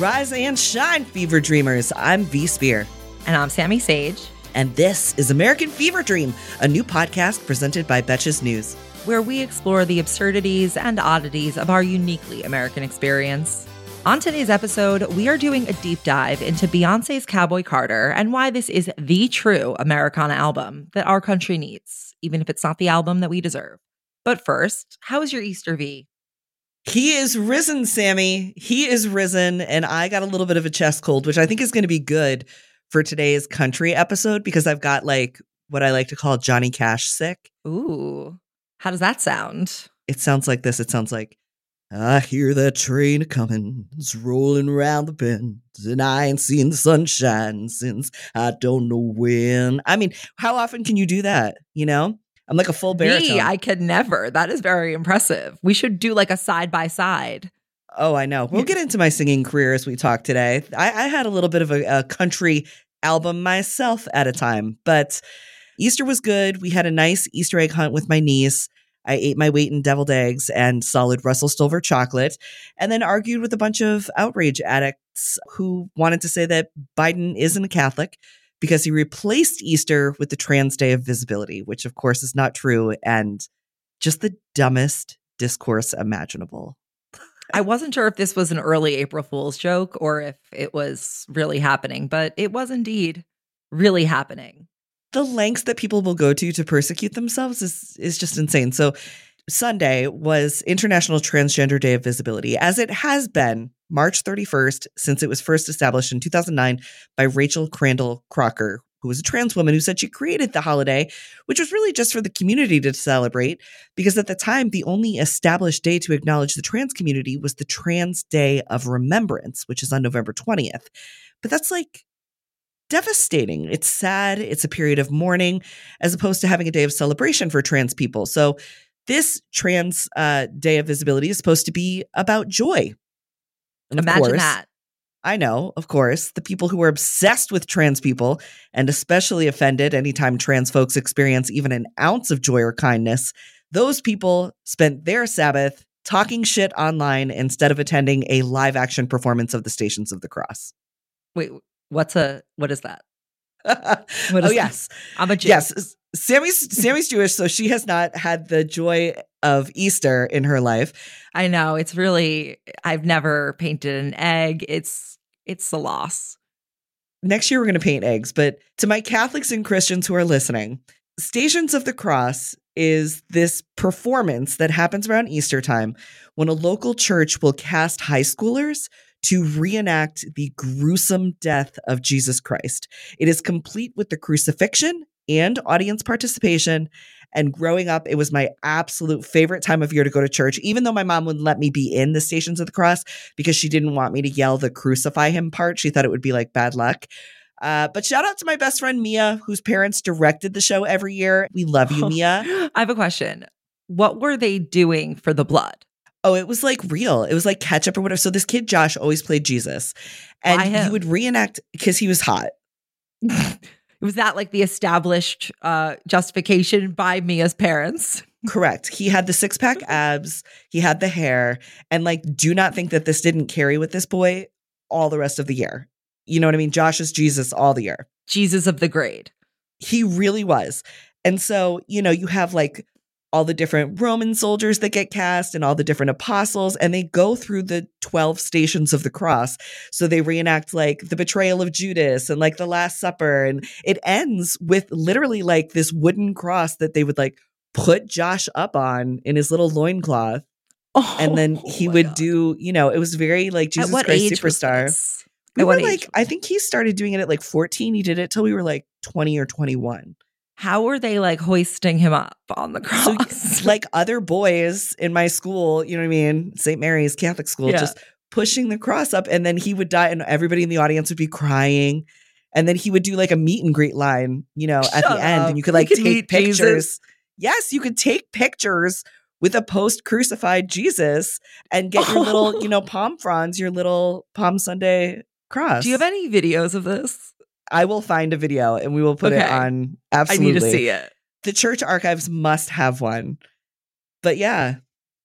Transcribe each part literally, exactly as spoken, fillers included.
Rise and shine, Fever Dreamers. I'm V Spear. And I'm Sammy Sage. And this is American Fever Dream, a new podcast presented by Betches News, where we explore the absurdities and oddities of our uniquely American experience. On today's episode, we are doing a deep dive into Beyonce's Cowboy Carter and why this is the true Americana album that our country needs, even if it's not the album that we deserve. But first, how was your Easter, V? He is risen, Sammy. He is risen, and I got a little bit of a chest cold, which I think is going to be good for today's country episode because I've got like what I like to call Johnny Cash sick. Ooh, how does that sound? It sounds like this. It sounds like, I hear that train coming, it's rolling around the bend, and I ain't seen the sunshine since I don't know when. I mean, how often can you do that, you know? I'm like a full baritone. Me, I could never. That is very impressive. We should do like a side-by-side. Oh, I know. We'll get into my singing career as we talk today. I, I had a little bit of a, a country album myself at a time, but Easter was good. We had a nice Easter egg hunt with my niece. I ate my weight in deviled eggs and solid Russell Stover chocolate, and then argued with a bunch of outrage addicts who wanted to say that Biden isn't a Catholic because he replaced Easter with the Trans Day of Visibility, which of course is not true and just the dumbest discourse imaginable. I wasn't sure if this was an early April Fool's joke or if it was really happening, but it was indeed really happening. The lengths that people will go to to persecute themselves is is just insane. So Sunday was International Transgender Day of Visibility, as it has been March thirty-first since it was first established in two thousand nine by Rachel Crandall Crocker, who was a trans woman who said she created the holiday, which was really just for the community to celebrate, because at the time, the only established day to acknowledge the trans community was the Trans Day of Remembrance, which is on November twentieth. But that's like devastating. It's sad. It's a period of mourning, as opposed to having a day of celebration for trans people. So this Trans uh, Day of Visibility is supposed to be about joy. And of Imagine course, that. I know, of course, the people who are obsessed with trans people and especially offended anytime trans folks experience even an ounce of joy or kindness, those people spent their Sabbath talking shit online instead of attending a live action performance of the Stations of the Cross. Wait, what's a, what is that? What is oh, that? yes. I'm a Jew. Yes. Sammy's, Sammy's Jewish, so she has not had the joy of Easter in her life. I know. It's really, I've never painted an egg. It's, it's a loss. Next year, we're going to paint eggs. But to my Catholics and Christians who are listening, Stations of the Cross is this performance that happens around Easter time when a local church will cast high schoolers to reenact the gruesome death of Jesus Christ. It is complete with the crucifixion and audience participation. And growing up, it was my absolute favorite time of year to go to church, even though my mom wouldn't let me be in the Stations of the Cross because she didn't want me to yell the crucify him part. She thought it would be like bad luck. Uh, but shout out to my best friend, Mia, whose parents directed the show every year. We love you, Mia. I have a question. What were they doing for the blood? Oh, it was like real. It was like ketchup or whatever. So this kid, Josh, always played Jesus. And Why him? he would reenact because he was hot. Was that like the established uh, justification by Mia's parents? Correct. He had the six pack abs. He had the hair. And like, do not think that this didn't carry with this boy all the rest of the year. You know what I mean? Josh is Jesus all the year. Jesus of the grade. He really was. And so, you know, you have like all the different Roman soldiers that get cast and all the different apostles, and they go through the twelve stations of the cross. So they reenact like the betrayal of Judas and like the Last Supper. And it ends with literally like this wooden cross that they would like put Josh up on in his little loincloth. Oh, and then he my would God. do, you know, it was very like Jesus At what Christ age was Superstar. this? We At were what like, age? I think he started doing it at like fourteen. He did it till we were like twenty or twenty-one. How were they like hoisting him up on the So cross? like other boys in my school, you know what I mean? Saint Mary's Catholic school, Yeah. just pushing the cross up, and then he would die and everybody in the audience would be crying. And then he would do like a meet and greet line, you know, at Shut the end. up. And you could You like could take meet pictures. Jesus? Yes, you could take pictures with a post-crucified Jesus and get your little, you know, palm fronds, your little Palm Sunday cross. Do you have any videos of this? I will find a video and we will put Okay. it on. Absolutely. I need to see it. The church archives must have one. But yeah,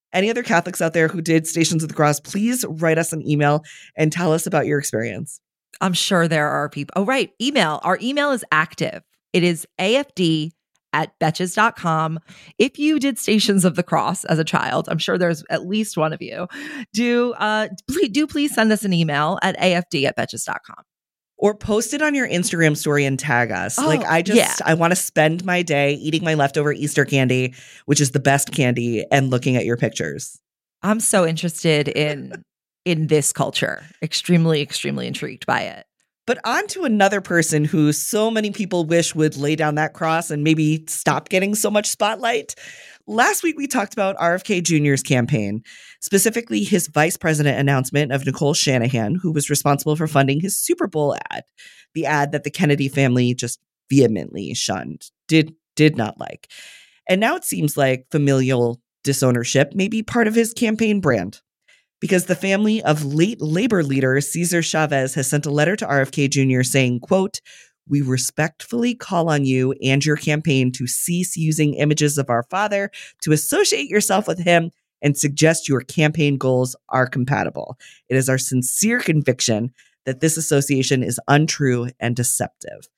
Any other Catholics out there who did Stations of the Cross, please write us an email and tell us about your experience. I'm sure there are people. Oh, right. Email. Our email is active. It is A F D at betches dot com. If you did Stations of the Cross as a child, I'm sure there's at least one of you, do uh, please, do please send us an email at A F D at betches dot com. Or post it on your Instagram story and tag us. Oh, like I just, yeah. I want to spend my day eating my leftover Easter candy, which is the best candy, and looking at your pictures. I'm so interested in in this culture. Extremely, extremely intrigued by it. But on to another person who so many people wish would lay down that cross and maybe stop getting so much spotlight. Last week, we talked about R F K Junior's campaign, specifically his vice president announcement of Nicole Shanahan, who was responsible for funding his Super Bowl ad, the ad that the Kennedy family just vehemently shunned, did, did not like. And now it seems like familial disownership may be part of his campaign brand, because the family of late labor leader Cesar Chavez has sent a letter to R F K Junior saying, quote, "We respectfully call on you and your campaign to cease using images of our father to associate yourself with him and suggest your campaign goals are compatible. It is our sincere conviction that this association is untrue and deceptive."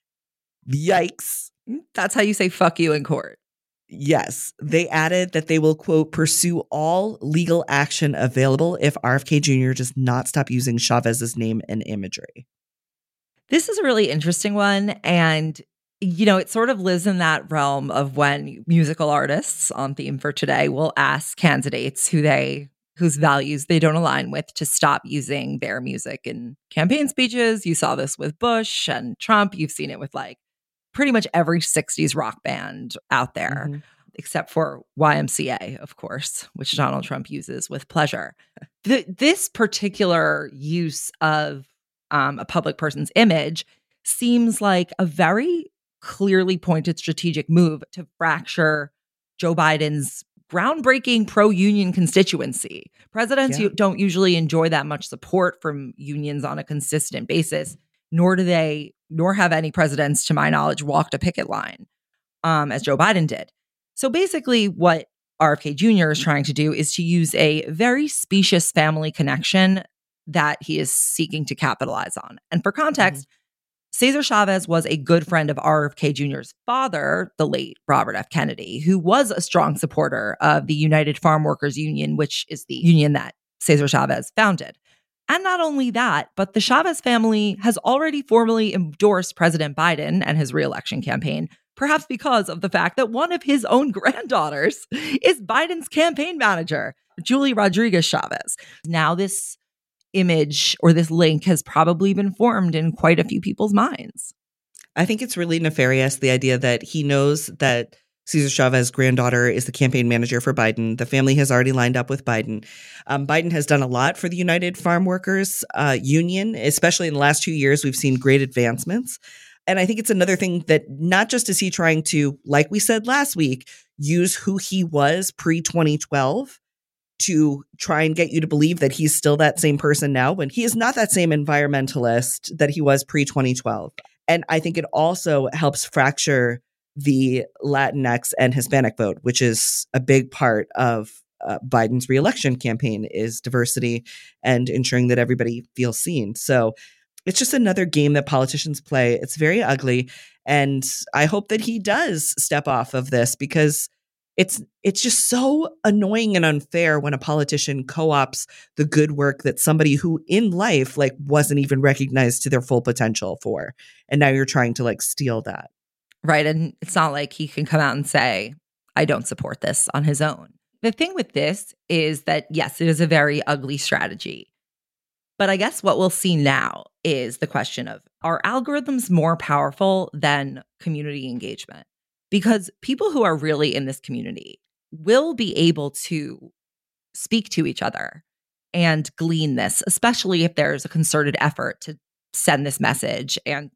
Yikes. That's how you say fuck you in court. Yes. They added that they will, quote, "pursue all legal action available if R F K Junior does not stop using Chavez's name and imagery." This is a really interesting one. And, you know, it sort of lives in that realm of when musical artists, on theme for today, will ask candidates who they whose values they don't align with to stop using their music in campaign speeches. You saw this with Bush and Trump. You've seen it with like pretty much every sixties rock band out there, mm-hmm. except for Y M C A, of course, which Donald Trump uses with pleasure. The, this particular use of um, a public person's image seems like a very clearly pointed strategic move to fracture Joe Biden's groundbreaking pro-union constituency. Presidents yeah. don't usually enjoy that much support from unions on a consistent basis, nor do they, nor have any presidents, to my knowledge, walked a picket line, um, as Joe Biden did. So basically what R F K Junior is trying to do is to use a very specious family connection that he is seeking to capitalize on. And for context, mm-hmm. Cesar Chavez was a good friend of R F K Junior's father, the late Robert F. Kennedy, who was a strong supporter of the United Farm Workers Union, which is the union that Cesar Chavez founded. And not only that, but the Chavez family has already formally endorsed President Biden and his re-election campaign, perhaps because of the fact that one of his own granddaughters is Biden's campaign manager, Julie Rodriguez Chavez. Now this image or this link has probably been formed in quite a few people's minds. I think it's really nefarious, the idea that he knows that Cesar Chavez's granddaughter is the campaign manager for Biden. The family has already lined up with Biden. Um, Biden has done a lot for the United Farm Workers uh, Union, especially in the last two years. We've seen great advancements. And I think it's another thing that not just is he trying to, like we said last week, use who he was pre twenty twelve to try and get you to believe that he's still that same person now, when he is not that same environmentalist that he was pre twenty twelve. And I think it also helps fracture the Latinx and Hispanic vote, which is a big part of uh, Biden's reelection campaign, is diversity and ensuring that everybody feels seen. So it's just another game that politicians play. It's very ugly. And I hope that he does step off of this, because it's it's just so annoying and unfair when a politician co-ops the good work that somebody who in life like wasn't even recognized to their full potential for. And now you're trying to like steal that. Right. And it's not like he can come out and say, I don't support this on his own. The thing with this is that, yes, it is a very ugly strategy. But I guess what we'll see now is the question of, are algorithms more powerful than community engagement? Because people who are really in this community will be able to speak to each other and glean this, especially if there's a concerted effort to send this message, and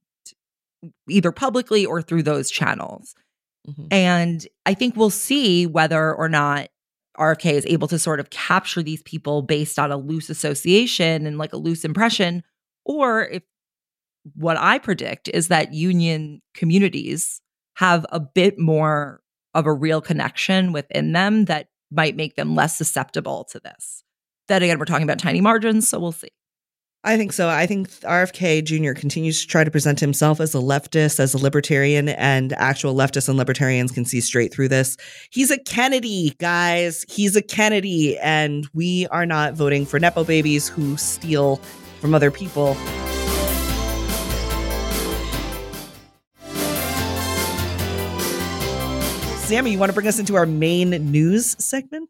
either publicly or through those channels. Mm-hmm. And I think we'll see whether or not R F K is able to sort of capture these people based on a loose association and like a loose impression, or if what I predict is that union communities have a bit more of a real connection within them that might make them less susceptible to this. Then again, we're talking about tiny margins, so we'll see. I think so. I think R F K Junior continues to try to present himself as a leftist, as a libertarian, and actual leftists and libertarians can see straight through this. He's a Kennedy, guys. He's a Kennedy, and we are not voting for Nepo babies who steal from other people. Sammy, you want to bring us into our main news segment?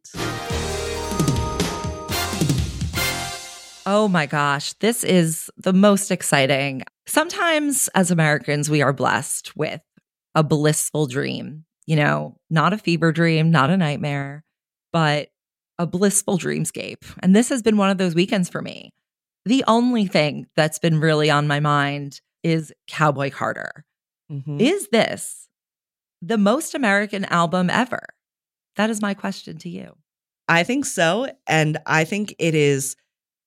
Oh my gosh, this is the most exciting. Sometimes as Americans, we are blessed with a blissful dream, you know, not a fever dream, not a nightmare, but a blissful dreamscape. And this has been one of those weekends for me. The only thing that's been really on my mind is Cowboy Carter. Mm-hmm. Is this the most American album ever? That is my question to you. I think so. And I think it is.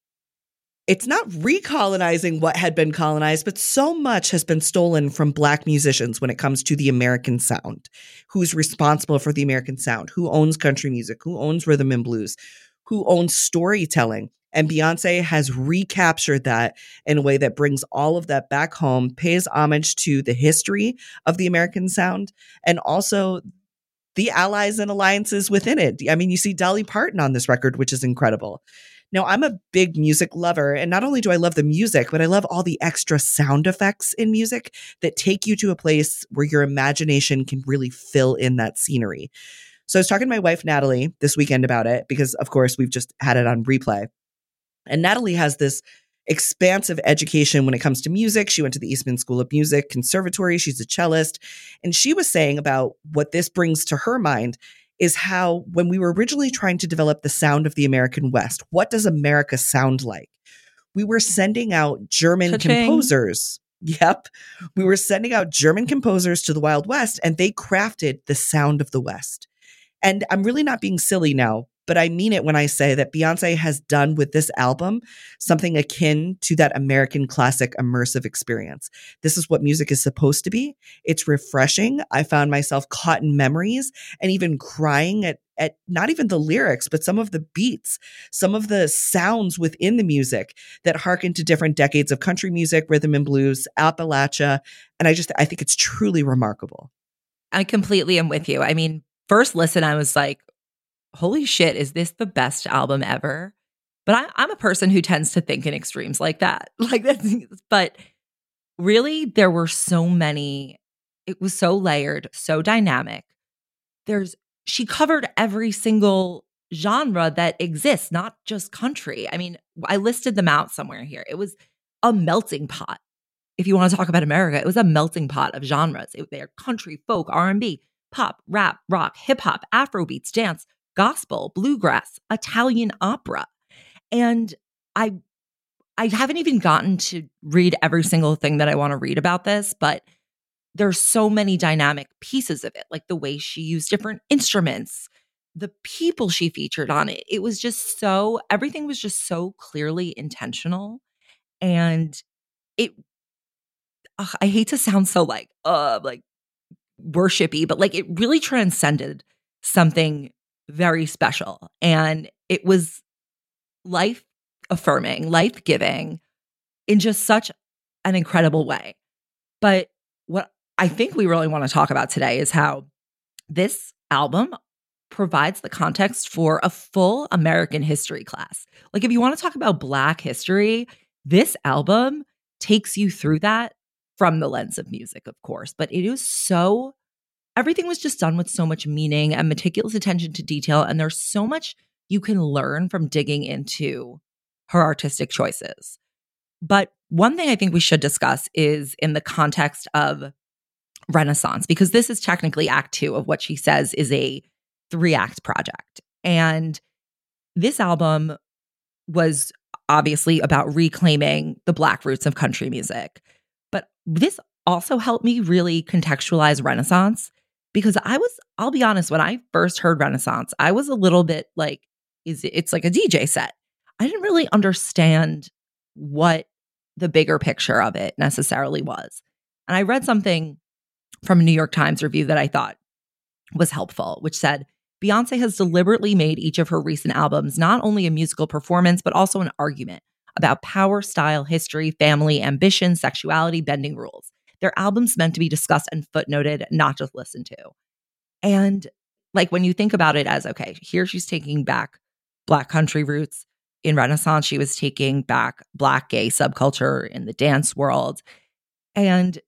It's not recolonizing what had been colonized, but so much has been stolen from Black musicians when it comes to the American sound. Who's responsible for the American sound? Who owns country music? Who owns rhythm and blues? Who owns storytelling? And Beyonce has recaptured that in a way that brings all of that back home, pays homage to the history of the American sound, and also the allies and alliances within it. I mean, you see Dolly Parton on this record, which is incredible. Now, I'm a big music lover, and not only do I love the music, but I love all the extra sound effects in music that take you to a place where your imagination can really fill in that scenery. So I was talking to my wife, Natalie, this weekend about it because, of course, we've just had it on replay. And Natalie has this expansive education when it comes to music. She went to the Eastman School of Music Conservatory. She's a cellist. And she was saying about what this brings to her mind is how when we were originally trying to develop the sound of the American West, what does America sound like? We were sending out German Cha-ching. composers. Yep. We were sending out German composers to the Wild West, and they crafted the sound of the West. And I'm really not being silly now, but I mean it when I say that Beyonce has done with this album something akin to that American classic immersive experience. This is what music is supposed to be. It's refreshing. I found myself caught in memories and even crying at, at not even the lyrics, but some of the beats, some of the sounds within the music that harken to different decades of country music, rhythm and blues, Appalachia. And I just, I think it's truly remarkable. I completely am with you. I mean, first listen, I was like, holy shit, is this the best album ever? But I, I'm a person who tends to think in extremes like that. Like that. But really, there were so many, it was so layered, so dynamic. There's, she covered every single genre that exists, not just country. I mean, I listed them out somewhere here. It was a melting pot. If you want to talk about America, it was a melting pot of genres. It, they're country, folk, R and B, pop, rap, rock, hip hop, Afrobeats, dance, gospel, bluegrass, Italian opera. And I I haven't even gotten to read every single thing that I want to read about this, but there's so many dynamic pieces of it, like the way she used different instruments, the people she featured on it. It was just so, everything was just so clearly intentional. And it, ugh, I hate to sound so like, uh, like worshipy, but like it really transcended something very special. And it was life affirming, life giving in just such an incredible way. But what I think we really want to talk about today is how this album provides the context for a full American history class. Like if you want to talk about Black history, this album takes you through that from the lens of music, of course. But it is so, everything was just done with so much meaning and meticulous attention to detail. And there's so much you can learn from digging into her artistic choices. But one thing I think we should discuss is in the context of Renaissance, because this is technically act two of what she says is a three-act project. And this album was obviously about reclaiming the Black roots of country music. But this also helped me really contextualize Renaissance, because I was, I'll be honest, when I first heard Renaissance, I was a little bit like, is it, it's like a D J set. I didn't really understand what the bigger picture of it necessarily was. And I read something from a New York Times review that I thought was helpful, which said, Beyoncé has deliberately made each of her recent albums not only a musical performance, but also an argument about power, style, history, family, ambition, sexuality, bending rules. They're albums meant to be discussed and footnoted, not just listened to. And like when you think about it as, okay, here she's taking back Black country roots. In Renaissance, she was taking back Black gay subculture in the dance world. And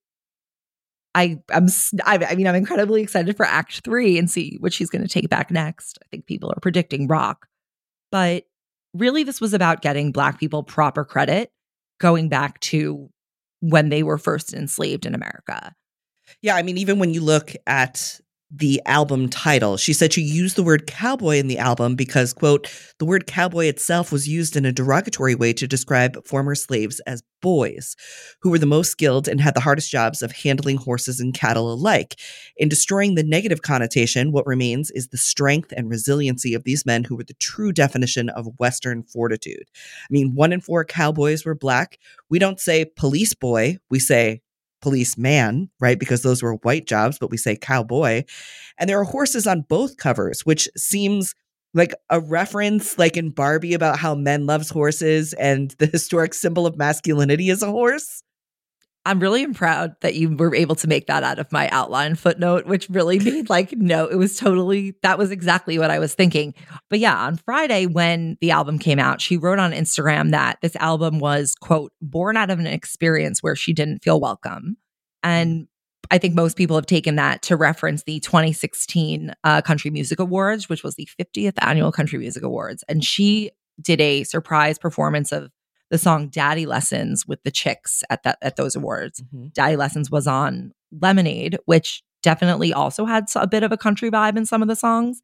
I, I'm, I, I mean, I'm incredibly excited for Act Three and see what she's going to take back next. I think people are predicting rock. But really, this was about getting Black people proper credit, going back to when they were first enslaved in America. Yeah, I mean, even when you look at the album title, she said she used the word cowboy in the album because, quote, the word cowboy itself was used in a derogatory way to describe former slaves as boys, who were the most skilled and had the hardest jobs of handling horses and cattle alike. In destroying the negative connotation, what remains is the strength and resiliency of these men who were the true definition of Western fortitude. I mean, one in four cowboys were Black. We don't say police boy, we say policeman, right? Because those were white jobs, but we say cowboy. And there are horses on both covers, which seems like a reference like in Barbie about how men loves horses and the historic symbol of masculinity is a horse. I'm really proud that you were able to make that out of my outline footnote, which really made like, no, it was totally, that was exactly what I was thinking. But yeah, on Friday when the album came out, she wrote on Instagram that this album was, quote, born out of an experience where she didn't feel welcome. And I think most people have taken that to reference the twenty sixteen uh, Country Music Awards, which was the fiftieth annual Country Music Awards. And she did a surprise performance of the song Daddy Lessons with the Chicks at that at those awards. Mm-hmm. Daddy Lessons was on Lemonade, which definitely also had a bit of a country vibe in some of the songs.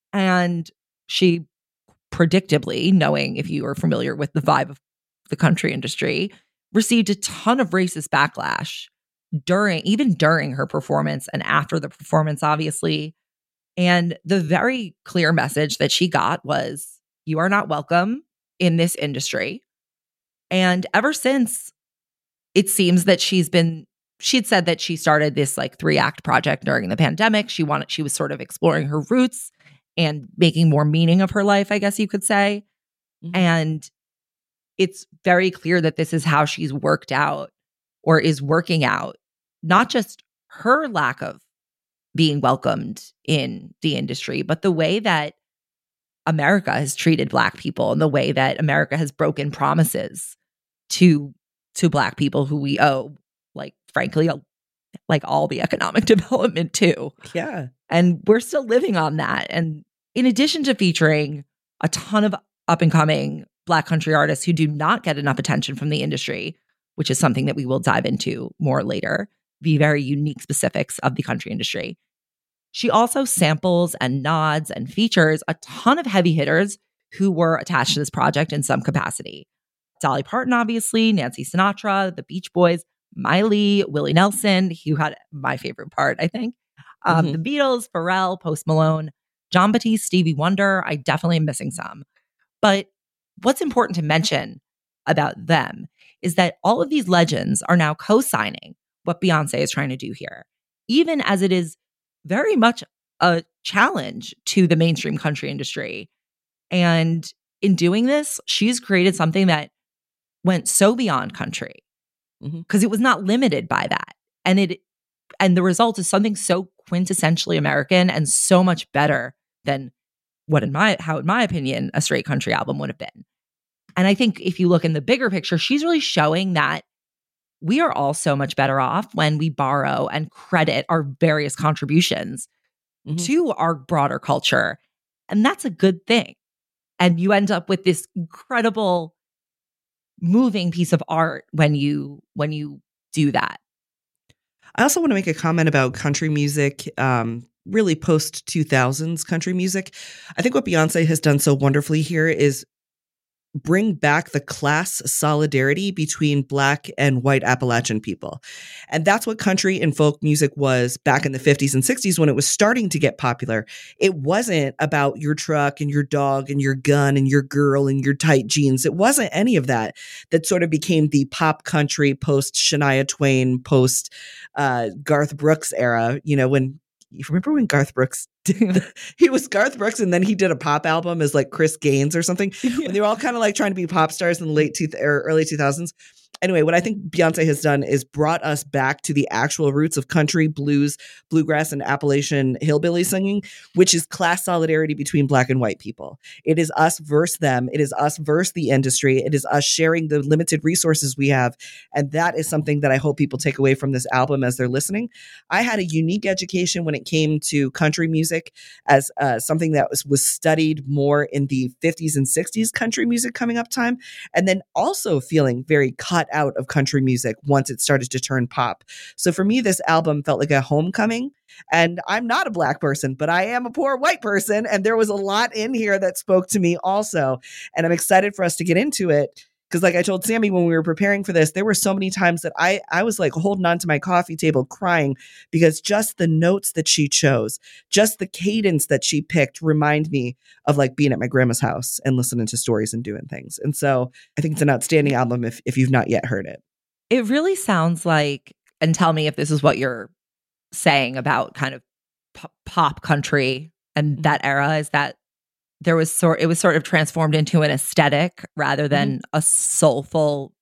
And she predictably, knowing if you are familiar with the vibe of the country industry, received a ton of racist backlash during, even during her performance and after the performance, obviously. And the very clear message that she got was, you are not welcome in this industry. And ever since, it seems that she's been, she'd said that she started this like three act project during the pandemic. She wanted, she was sort of exploring her roots and making more meaning of her life, I guess you could say. Mm-hmm. And it's very clear that this is how she's worked out or is working out, not just her lack of being welcomed in the industry, but the way that America has treated Black people and the way that America has broken promises to to Black people who we owe, like, frankly, like all the economic development too. Yeah. And we're still living on that. And in addition to featuring a ton of up and coming Black country artists who do not get enough attention from the industry, which is something that we will dive into more later, the very unique specifics of the country industry, she also samples and nods and features a ton of heavy hitters who were attached to this project in some capacity. Dolly Parton, obviously, Nancy Sinatra, the Beach Boys, Miley, Willie Nelson, who had my favorite part, I think. Um, mm-hmm. The Beatles, Pharrell, Post Malone, Jon Batiste, Stevie Wonder. I definitely am missing some. But what's important to mention about them is that all of these legends are now co-signing what Beyoncé is trying to do here, even as it is very much a challenge to the mainstream country industry. And in doing this, she's created something that went so beyond country because mm-hmm. it was not limited by that. And it and the result is something so quintessentially American and so much better than what in my how in my opinion a straight country album would have been. And I think if you look in the bigger picture, she's really showing that we are all so much better off when we borrow and credit our various contributions mm-hmm. to our broader culture. And that's a good thing. And you end up with this incredible moving piece of art when you when you do that. I also want to make a comment about country music, um, really post two thousands country music. I think what Beyoncé has done so wonderfully here is bring back the class solidarity between Black and white Appalachian people. And that's what country and folk music was back in the fifties and sixties when it was starting to get popular. It wasn't about your truck and your dog and your gun and your girl and your tight jeans. It wasn't any of that that sort of became the pop country post Shania Twain, post uh, Garth Brooks era. You know, when you remember when Garth Brooks he was Garth Brooks, and then he did a pop album as like Chris Gaines or something. Yeah. And they were all kind of like trying to be pop stars in the late two th- or early two thousands. Anyway, what I think Beyonce has done is brought us back to the actual roots of country, blues, bluegrass, and Appalachian hillbilly singing, which is class solidarity between Black and white people. It is us versus them. It is us versus the industry. It is us sharing the limited resources we have. And that is something that I hope people take away from this album as they're listening. I had a unique education when it came to country music as uh, something that was, was studied more in the fifties and sixties country music coming up time. And then also feeling very cut out of country music once it started to turn pop. So for me, this album felt like a homecoming. And I'm not a Black person, but I am a poor white person. And there was a lot in here that spoke to me also. And I'm excited for us to get into it. Because like I told Sammy when we were preparing for this, there were so many times that I, I was like holding on to my coffee table crying because just the notes that she chose, just the cadence that she picked remind me of like being at my grandma's house and listening to stories and doing things. And so I think it's an outstanding album if, if you've not yet heard it. It really sounds like, and tell me if this is what you're saying about kind of p- pop country and that era, is that there was sort it was sort of transformed into an aesthetic rather than mm-hmm. a soulful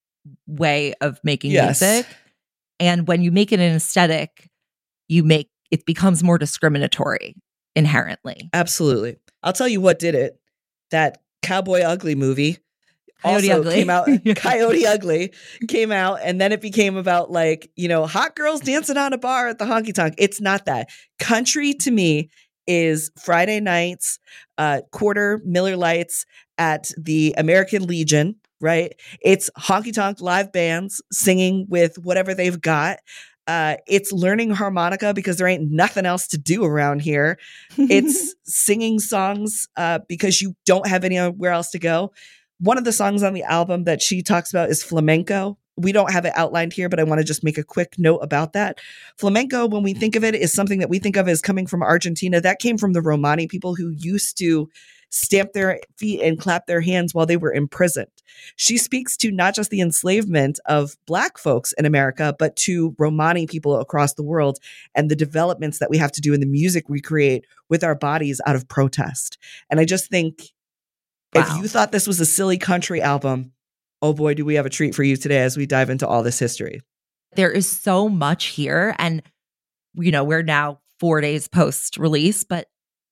way of making yes. music. And when you make it an aesthetic, you make it becomes more discriminatory inherently. Absolutely. I'll tell you what did it. That Cowboy Ugly movie Coyote also Ugly. came out. Coyote Ugly came out, and then it became about like, you know, hot girls dancing on a bar at the honky tonk. It's not that. Country to me is Friday nights, uh, quarter Miller Lights at the American Legion, right? It's honky tonk live bands singing with whatever they've got. Uh, it's learning harmonica because there ain't nothing else to do around here. It's singing songs uh, because you don't have anywhere else to go. One of the songs on the album that she talks about is flamenco. We don't have it outlined here, but I want to just make a quick note about that. Flamenco, when we think of it, is something that we think of as coming from Argentina. That came from the Romani people who used to stamp their feet and clap their hands while they were imprisoned. She speaks to not just the enslavement of Black folks in America, but to Romani people across the world and the developments that we have to do in the music we create with our bodies out of protest. And I just think wow. if you thought this was a silly country album, oh boy, do we have a treat for you today as we dive into all this history. There is so much here. And, you know, we're now four days post-release, but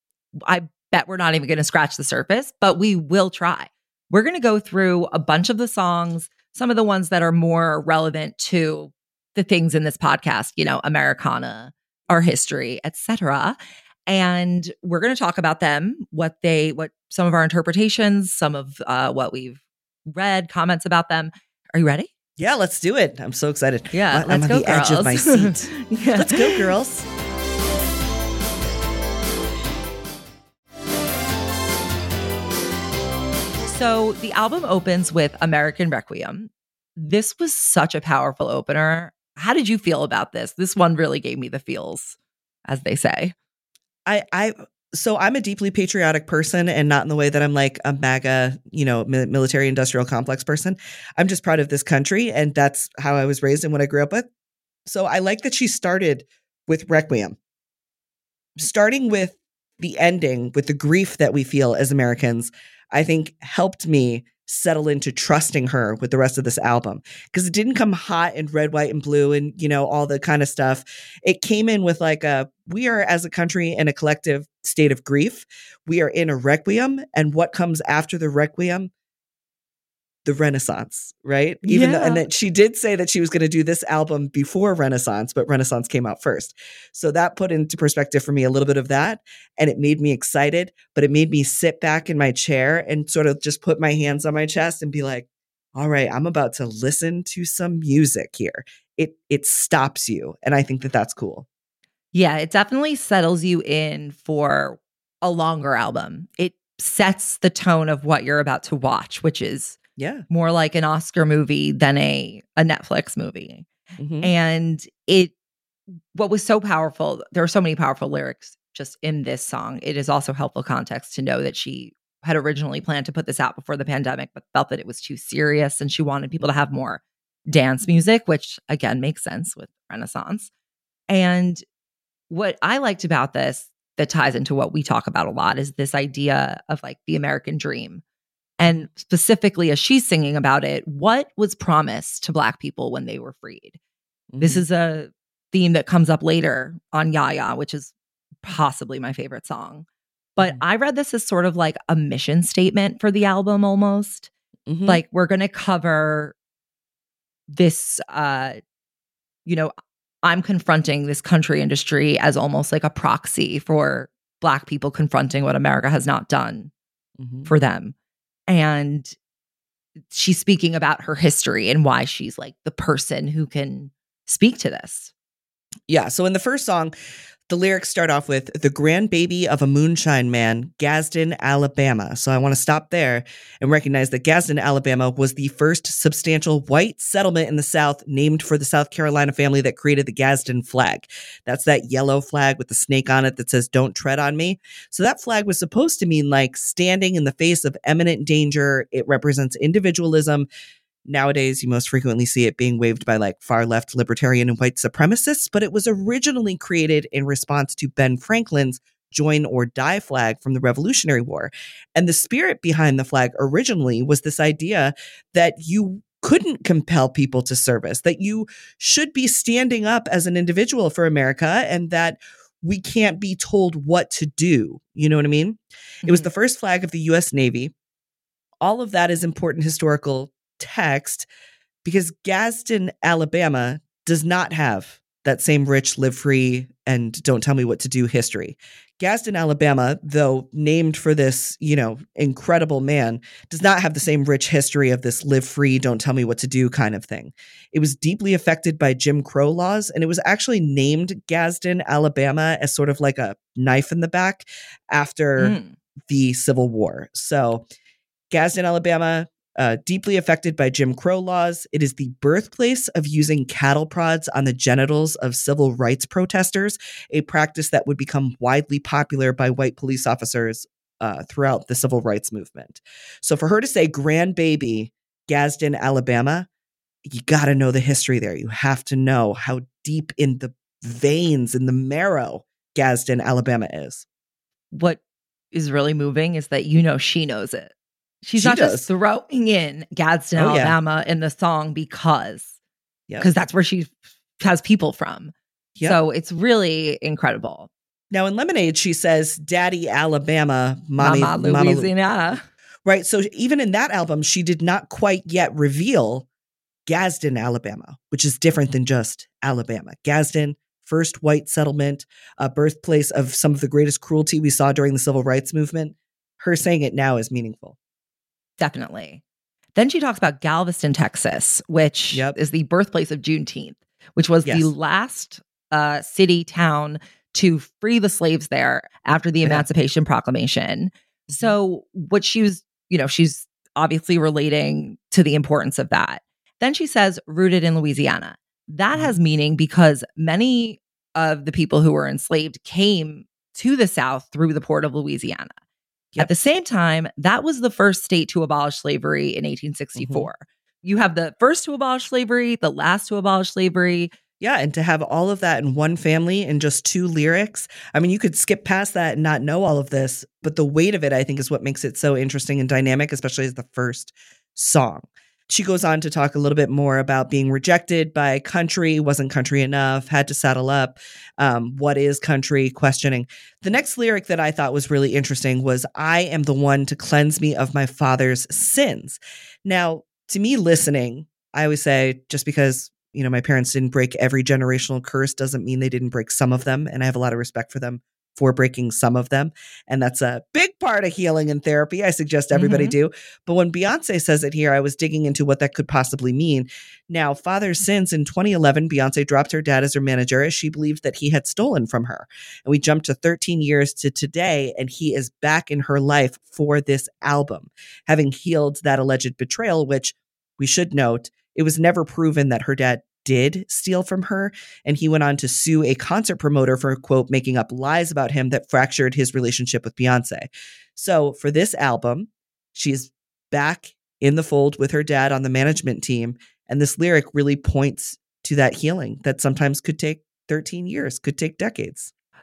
I bet we're not even going to scratch the surface, but we will try. We're going to go through a bunch of the songs, some of the ones that are more relevant to the things in this podcast, you know, Americana, our history, et cetera. And we're going to talk about them, what they, what some of our interpretations, some of uh, what we've read, comments about them. Are you ready? Yeah, let's do it. I'm so excited. Yeah, I'm let's on go, the girls. edge of my seat. Yeah. Let's go, girls. So the album opens with American Requiem. This was such a powerful opener. How did you feel about this? This one really gave me the feels, as they say. I, I, so I'm a deeply patriotic person, and not in the way that I'm like a MAGA, you know, mi- military industrial complex person. I'm just proud of this country, and that's how I was raised and what I grew up with. So I like that she started with Requiem, starting with the ending, with the grief that we feel as Americans. I think helped me settle into trusting her with the rest of this album, because it didn't come hot in red, white, and blue and, you know, all the kind of stuff. It came in with like a, we are as a country in a collective state of grief. We are in a requiem, and what comes after the requiem? The Renaissance, right? Even yeah. though, and that she did say that she was going to do this album before Renaissance, but Renaissance came out first. So that put into perspective for me a little bit of that. And it made me excited, but it made me sit back in my chair and sort of just put my hands on my chest and be like, all right, I'm about to listen to some music here. It, it stops you. And I think that that's cool. Yeah, it definitely settles you in for a longer album. It sets the tone of what you're about to watch, which is yeah, more like an Oscar movie than a, a Netflix movie. Mm-hmm. And it, what was so powerful, there are so many powerful lyrics just in this song. It is also helpful context to know that she had originally planned to put this out before the pandemic, but felt that it was too serious and she wanted people to have more dance music, which again makes sense with Renaissance. And what I liked about this, that ties into what we talk about a lot is this idea of like the American dream. And specifically, as she's singing about it, what was promised to Black people when they were freed? Mm-hmm. This is a theme that comes up later on Ya Ya, which is possibly my favorite song. But mm-hmm. I read this as sort of like a mission statement for the album almost. Mm-hmm. Like, we're going to cover this, uh, you know, I'm confronting this country industry as almost like a proxy for Black people confronting what America has not done mm-hmm. for them. And she's speaking about her history and why she's like the person who can speak to this. Yeah. So in the first song, the lyrics start off with the grandbaby of a moonshine man, Gadsden, Alabama. So I want to stop there and recognize that Gadsden, Alabama was the first substantial white settlement in the South named for the South Carolina family that created the Gadsden flag. That's that yellow flag with the snake on it that says, "Don't tread on me." So that flag was supposed to mean like standing in the face of imminent danger. It represents individualism. Nowadays, you most frequently see it being waved by like far left libertarian and white supremacists, but it was originally created in response to Ben Franklin's Join or Die flag from the Revolutionary War. And the spirit behind the flag originally was this idea that you couldn't compel people to service, that you should be standing up as an individual for America, and that we can't be told what to do. You know what I mean? Mm-hmm. It was the first flag of the U S Navy. All of that is important historical text because Gadsden, Alabama does not have that same rich, live free, and don't tell me what to do history. Gadsden, Alabama, though named for this, you know, incredible man, does not have the same rich history of this live free, don't tell me what to do kind of thing. It was deeply affected by Jim Crow laws, and it was actually named Gadsden, Alabama as sort of like a knife in the back after mm. the Civil War. So Gadsden, Alabama, Uh, deeply affected by Jim Crow laws. It is the birthplace of using cattle prods on the genitals of civil rights protesters, a practice that would become widely popular by white police officers uh, throughout the civil rights movement. So for her to say grandbaby, Gadsden, Alabama, you got to know the history there. You have to know how deep in the veins, in the marrow, Gadsden, Alabama is. What is really moving is that you know she knows it. She's she not does. just throwing in Gadsden, oh, Alabama yeah. in the song because because yep. that's where she has people from. Yep. So it's really incredible. Now in Lemonade, she says, "Daddy, Alabama, Mommy, Mama, Mama Louisiana." Right. So even in that album, she did not quite yet reveal Gadsden, Alabama, which is different than just Alabama. Gadsden, first white settlement, a birthplace of some of the greatest cruelty we saw during the civil rights movement. Her saying it now is meaningful. Definitely. Then she talks about Galveston, Texas, which yep. is the birthplace of Juneteenth, which was yes. the last uh, city, town to free the slaves there after the yeah. Emancipation Proclamation. Mm-hmm. So what she was, you know, she's obviously relating to the importance of that. Then she says, rooted in Louisiana. That mm-hmm. has meaning because many of the people who were enslaved came to the South through the port of Louisiana. Yep. At the same time, that was the first state to abolish slavery in eighteen sixty-four. Mm-hmm. You have the first to abolish slavery, the last to abolish slavery. Yeah, and to have all of that in one family in just two lyrics. I mean, you could skip past that and not know all of this, but the weight of it, I think, is what makes it so interesting and dynamic, especially as the first song. She goes on to talk a little bit more about being rejected by country, wasn't country enough, had to saddle up, um, what is country, questioning. The next lyric that I thought was really interesting was, "I am the one to cleanse me of my father's sins." Now, to me listening, I always say just because, you know, my parents didn't break every generational curse doesn't mean they didn't break some of them. And I have a lot of respect for them for breaking some of them. And that's a big part of healing and therapy. I suggest everybody mm-hmm. do. But when Beyonce says it here, I was digging into what that could possibly mean. Now, father's sins in twenty eleven, Beyonce dropped her dad as her manager as she believed that he had stolen from her. And we jumped to thirteen years to today, and he is back in her life for this album, having healed that alleged betrayal, which we should note, it was never proven that her dad did steal from her, and he went on to sue a concert promoter for, quote, making up lies about him that fractured his relationship with Beyonce. So for this album, she's back in the fold with her dad on the management team, and this lyric really points to that healing that sometimes could take thirteen years, could take decades.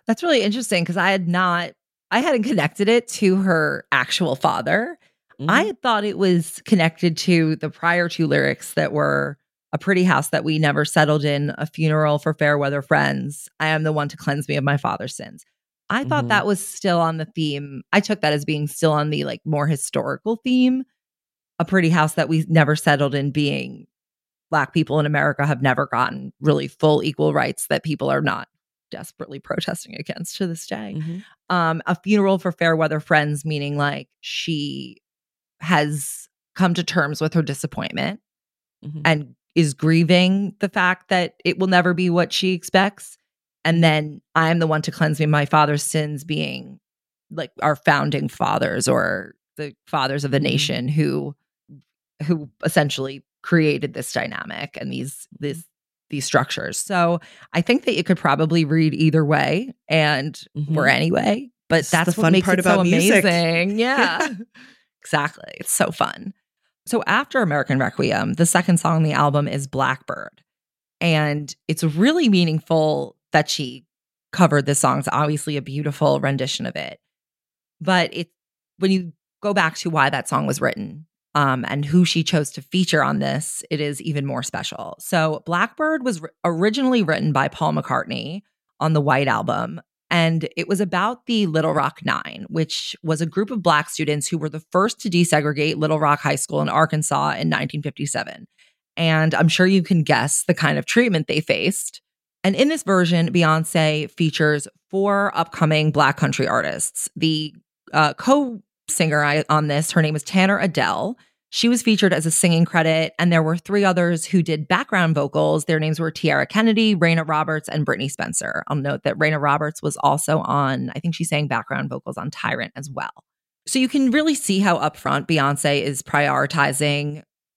That's really interesting because I had not, I hadn't connected it to her actual father. Mhm. I had thought it was connected to the prior two lyrics that were a pretty house that we never settled in, a funeral for fair weather friends. I am the one to cleanse me of my father's sins. I thought Mhm. that was still on the theme. I took that as being still on the like more historical theme. A pretty house that we never settled in being Black people in America have never gotten really full equal rights that people are not desperately protesting against to this day. Mhm. Um, a funeral for fair weather friends, meaning like she has come to terms with her disappointment Mhm. and is grieving the fact that it will never be what she expects. And then I am the one to cleanse me of my father's sins, being like our founding fathers or the fathers of the Mhm. nation who who essentially created this dynamic and these this these structures. So I think that you could probably read either way and Mhm. or anyway, but This is the that's what fun makes part it so about music. amazing. Yeah. Exactly. It's so fun. So after American Requiem, the second song on the album is Blackbird. And it's really meaningful that she covered this song. It's obviously a beautiful rendition of it. But it when you go back to why that song was written, um, and who she chose to feature on this, it is even more special. So Blackbird was r- originally written by Paul McCartney on the White Album. And it was about the Little Rock Nine, which was a group of Black students who were the first to desegregate Little Rock High School in Arkansas in nineteen fifty-seven. And I'm sure you can guess the kind of treatment they faced. And in this version, Beyonce features four upcoming Black country artists. The uh, co-singer I, on this, her name is Tanner Adele. She was featured as a singing credit, and there were three others who did background vocals. Their names were Tiara Kennedy, Raina Roberts, and Brittany Spencer. I'll note that Raina Roberts was also on, I think she sang background vocals on Tyrant as well. So you can really see how upfront Beyonce is prioritizing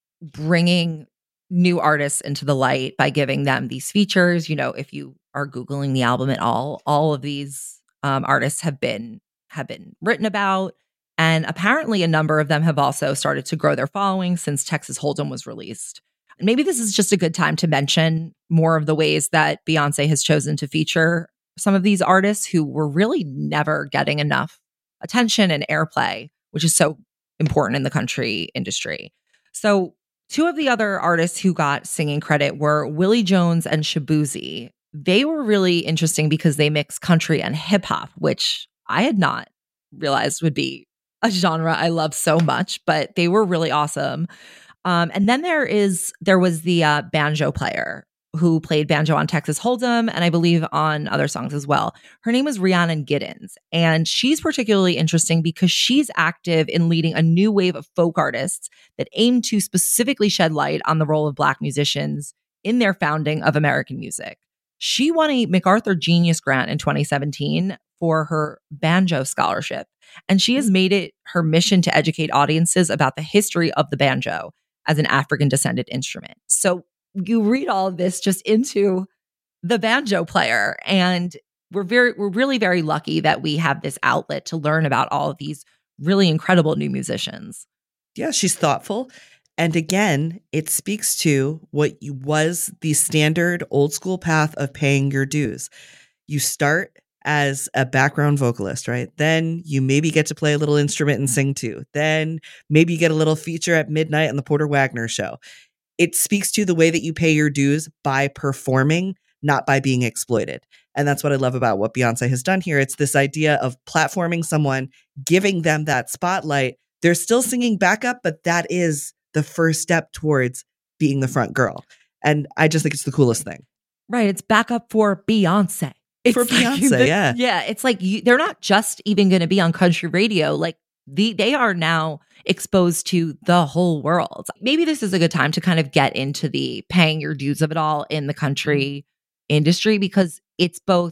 bringing new artists into the light by giving them these features. You know, if you are Googling the album at all, all of these um, artists have been have been written about. And apparently a number of them have also started to grow their following since Texas Hold'em was released. And maybe this is just a good time to mention more of the ways that Beyonce has chosen to feature some of these artists who were really never getting enough attention and airplay, which is so important in the country industry. So two of the other artists who got singing credit were Willie Jones and Shaboozey. They were really interesting because they mix country and hip hop, which I had not realized would be a genre I love so much, but they were really awesome. Um, and then there is there was the uh, banjo player who played banjo on Texas Hold'em and I believe on other songs as well. Her name is Rhiannon Giddens, and she's particularly interesting because she's active in leading a new wave of folk artists that aim to specifically shed light on the role of Black musicians in their founding of American music. She won a MacArthur Genius Grant in twenty seventeen for her banjo scholarship, and she has made it her mission to educate audiences about the history of the banjo as an African descended instrument. So you read all of this just into the banjo player, and we're very we're really very lucky that we have this outlet to learn about all of these really incredible new musicians. Yeah, she's thoughtful. And again, it speaks to what was the standard old school path of paying your dues. You start as a background vocalist, right? Then you maybe get to play a little instrument and sing too. Then maybe you get a little feature at midnight on the Porter Wagner show. It speaks to the way that you pay your dues by performing, not by being exploited. And that's what I love about what Beyonce has done here. It's this idea of platforming someone, giving them that spotlight. They're still singing backup, but that is the first step towards being the front girl. And I just think it's the coolest thing. Right. It's backup for Beyonce. It's For Beyonce, like the, yeah. Yeah. It's like you, they're not just even going to be on country radio. Like the, they are now exposed to the whole world. Maybe this is a good time to kind of get into the paying your dues of it all in the country industry, because it's both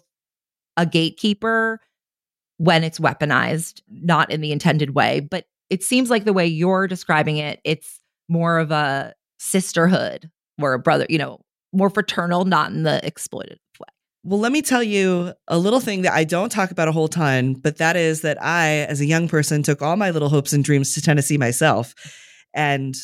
a gatekeeper when it's weaponized, not in the intended way, but it seems like the way you're describing it, it's more of a sisterhood or a brother, you know, more fraternal, not in the exploitative way. Well, let me tell you a little thing that I don't talk about a whole ton, but that is that I, as a young person, took all my little hopes and dreams to Tennessee myself and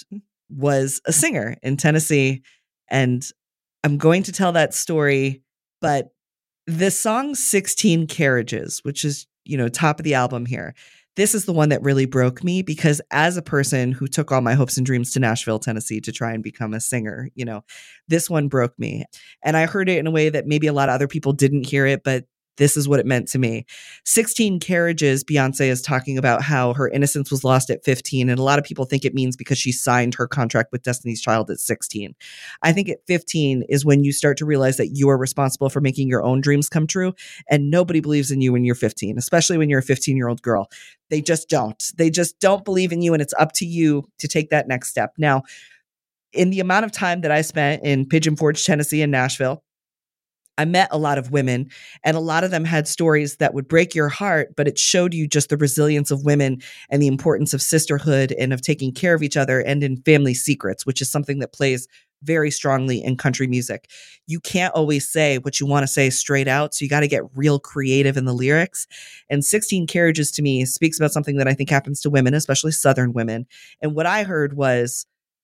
was a singer in Tennessee. And I'm going to tell that story, but The song sixteen Carriages, which is, you know, top of the album here. This is the one that really broke me because as a person who took all my hopes and dreams to Nashville, Tennessee to try and become a singer, you know, this one broke me. And I heard it in a way that maybe a lot of other people didn't hear it, but this is what it meant to me. sixteen Carriages, Beyonce is talking about how her innocence was lost at fifteen. And a lot of people think it means because she signed her contract with Destiny's Child at sixteen. I think at fifteen is when you start to realize that you are responsible for making your own dreams come true. And nobody believes in you when you're fifteen, especially when you're a fifteen-year-old girl. They just don't. They just don't believe in you. And it's up to you to take that next step. Now, in the amount of time that I spent in Pigeon Forge, Tennessee, and Nashville, I met a lot of women, and a lot of them had stories that would break your heart, but it showed you just the resilience of women and the importance of sisterhood and of taking care of each other and in family secrets, which is something that plays very strongly in country music. You can't always say what you want to say straight out, so you got to get real creative in the lyrics. And sixteen Carriages to me speaks about something that I think happens to women, especially Southern women. And what I heard was,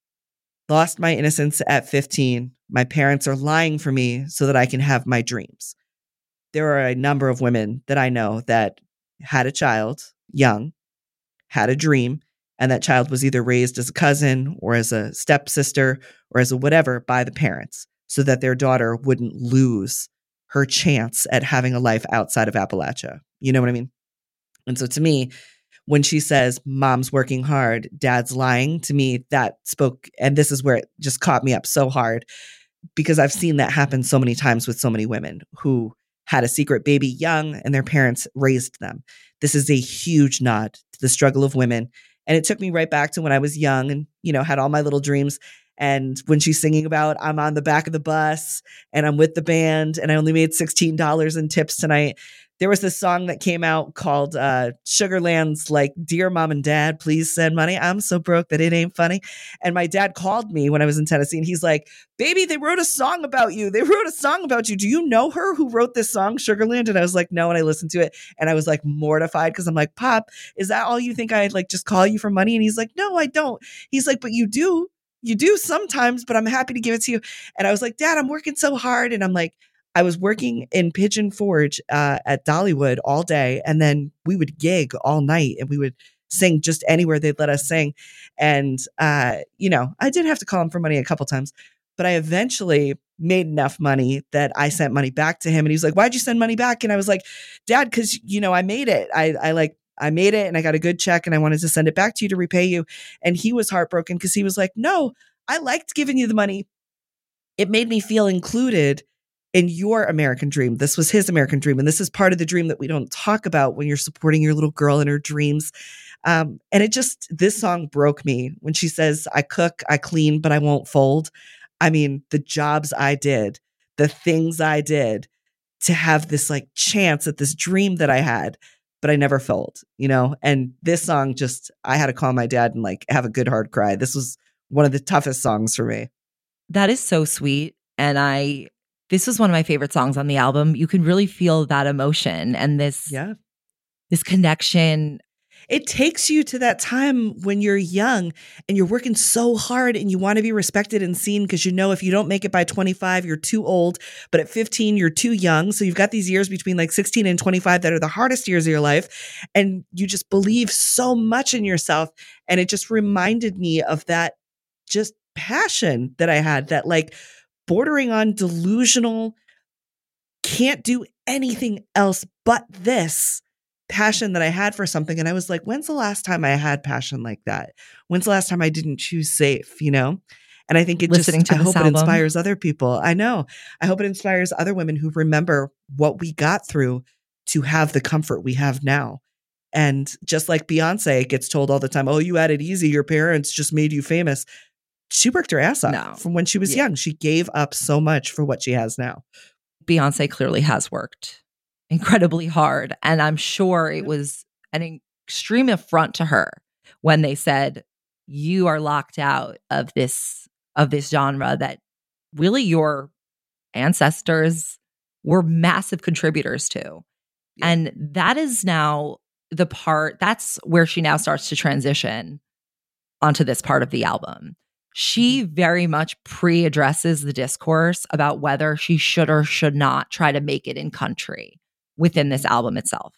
lost my innocence at fifteen. My parents are lying for me so that I can have my dreams. There are a number of women that I know that had a child young, had a dream, and that child was either raised as a cousin or as a stepsister or as a whatever by the parents so that their daughter wouldn't lose her chance at having a life outside of Appalachia. You know what I mean? And so to me, when she says, mom's working hard, dad's lying, to me, that spoke, and this is where it just caught me up so hard, because I've seen that happen so many times with so many women who had a secret baby young and their parents raised them. This is a huge nod to the struggle of women. And it took me right back to when I was young and, you know, had all my little dreams. And when she's singing about, I'm on the back of the bus and I'm with the band and I only made sixteen dollars in tips tonight. There was this song that came out called uh, Sugarland's, like, Dear Mom and Dad, please send money. I'm so broke that it ain't funny. And my dad called me when I was in Tennessee and he's like, baby, they wrote a song about you. They wrote a song about you. Do you know her who wrote this song, Sugarland? And I was like, no. And I listened to it and I was like mortified because I'm like, Pop, is that all you think I'd like just call you for money? And he's like, no, I don't. He's like, but you do. You do sometimes, but I'm happy to give it to you. And I was like, Dad, I'm working so hard. And I'm like, I was working in Pigeon Forge uh, at Dollywood all day, and then we would gig all night, and we would sing just anywhere they'd let us sing. And, uh, you know, I did have to call him for money a couple times, but I eventually made enough money that I sent money back to him. And he was like, why'd you send money back? And I was like, Dad, because, you know, I made it. I, I like, I made it and I got a good check and I wanted to send it back to you to repay you. And he was heartbroken because he was like, no, I liked giving you the money. It made me feel included in your American dream. This was his American dream. And this is part of the dream that we don't talk about when you're supporting your little girl in her dreams. Um, and it just, this song broke me when she says, I cook, I clean, but I won't fold. I mean, the jobs I did, the things I did to have this like chance at this dream that I had, but I never fold, you know? And this song just, I had to call my dad and like have a good hard cry. This was one of the toughest songs for me. That is so sweet. And I, this was one of my favorite songs on the album. You can really feel that emotion and this, yeah. this connection. It takes you to that time when you're young and you're working so hard and you want to be respected and seen because you know if you don't make it by twenty-five, you're too old. But at fifteen, you're too young. So you've got these years between like sixteen and twenty-five that are the hardest years of your life. And you just believe so much in yourself. And it just reminded me of that just passion that I had, that like bordering on delusional, can't do anything else but this passion that I had for something. And I was like, when's the last time I had passion like that? When's the last time I didn't choose safe, you know? And I think it Listening just, to I this hope album. it inspires other people. I know. I hope it inspires other women who remember what we got through to have the comfort we have now. And just like Beyonce gets told all the time, oh, you had it easy. Your parents just made you famous. She worked her ass off No. from when she was Yeah. young. She gave up so much for what she has now. Beyonce clearly has worked incredibly hard. And I'm sure it was an extreme affront to her when they said, you are locked out of this, of this genre that really your ancestors were massive contributors to. Yeah. And that is now the part, that's where she now starts to transition onto this part of the album. she very much pre-addresses the discourse about whether she should or should not try to make it in country within this album itself.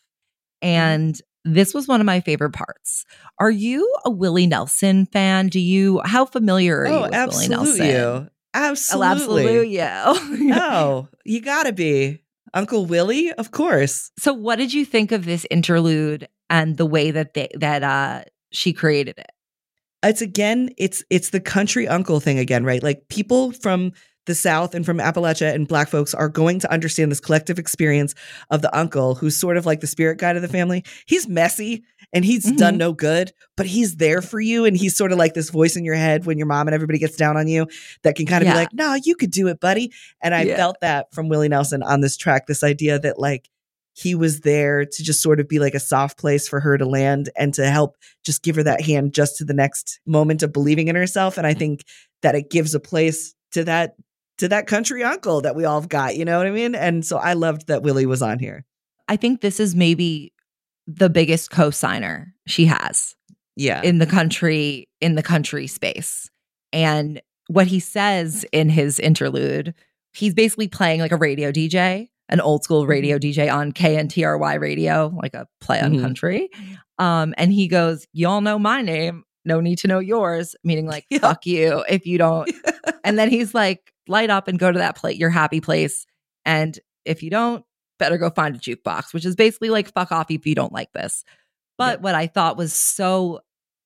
And mm-hmm. this was one of my favorite parts. Are you a Willie Nelson fan? Do you, how familiar are oh, you with absolutely. Willie Nelson? Absolutely. Oh, absolutely. Oh, you gotta be. Uncle Willie, of course. So what did you think of this interlude and the way that they, that uh, she created it? It's again, it's it's the country uncle thing again, right? Like people from the South and from Appalachia and Black folks are going to understand this collective experience of the uncle who's sort of like the spirit guide of the family. He's messy and he's mm-hmm. done no good, but he's there for you. And he's sort of like this voice in your head when your mom and everybody gets down on you that can kind of yeah. be like, no, you could do it, buddy. And I yeah. felt that from Willie Nelson on this track, this idea that like, he was there to just sort of be like a soft place for her to land and to help just give her that hand just to the next moment of believing in herself. And I think that it gives a place to that, to that country uncle that we all have got, you know what I mean? And so I loved that Willie was on here. I think this is maybe the biggest co-signer she has. Yeah. In the country, in the country space. And what he says in his interlude, he's basically playing like a radio D J. An old school radio D J on K N T R Y radio, like a play on mm-hmm. country. Um, and he goes, y'all know my name. No need to know yours. Meaning like, yeah. fuck you if you don't. And then he's like, light up and go to that place, your happy place. And if you don't, better go find a jukebox, which is basically like, fuck off if you don't like this. But yeah. what I thought was so,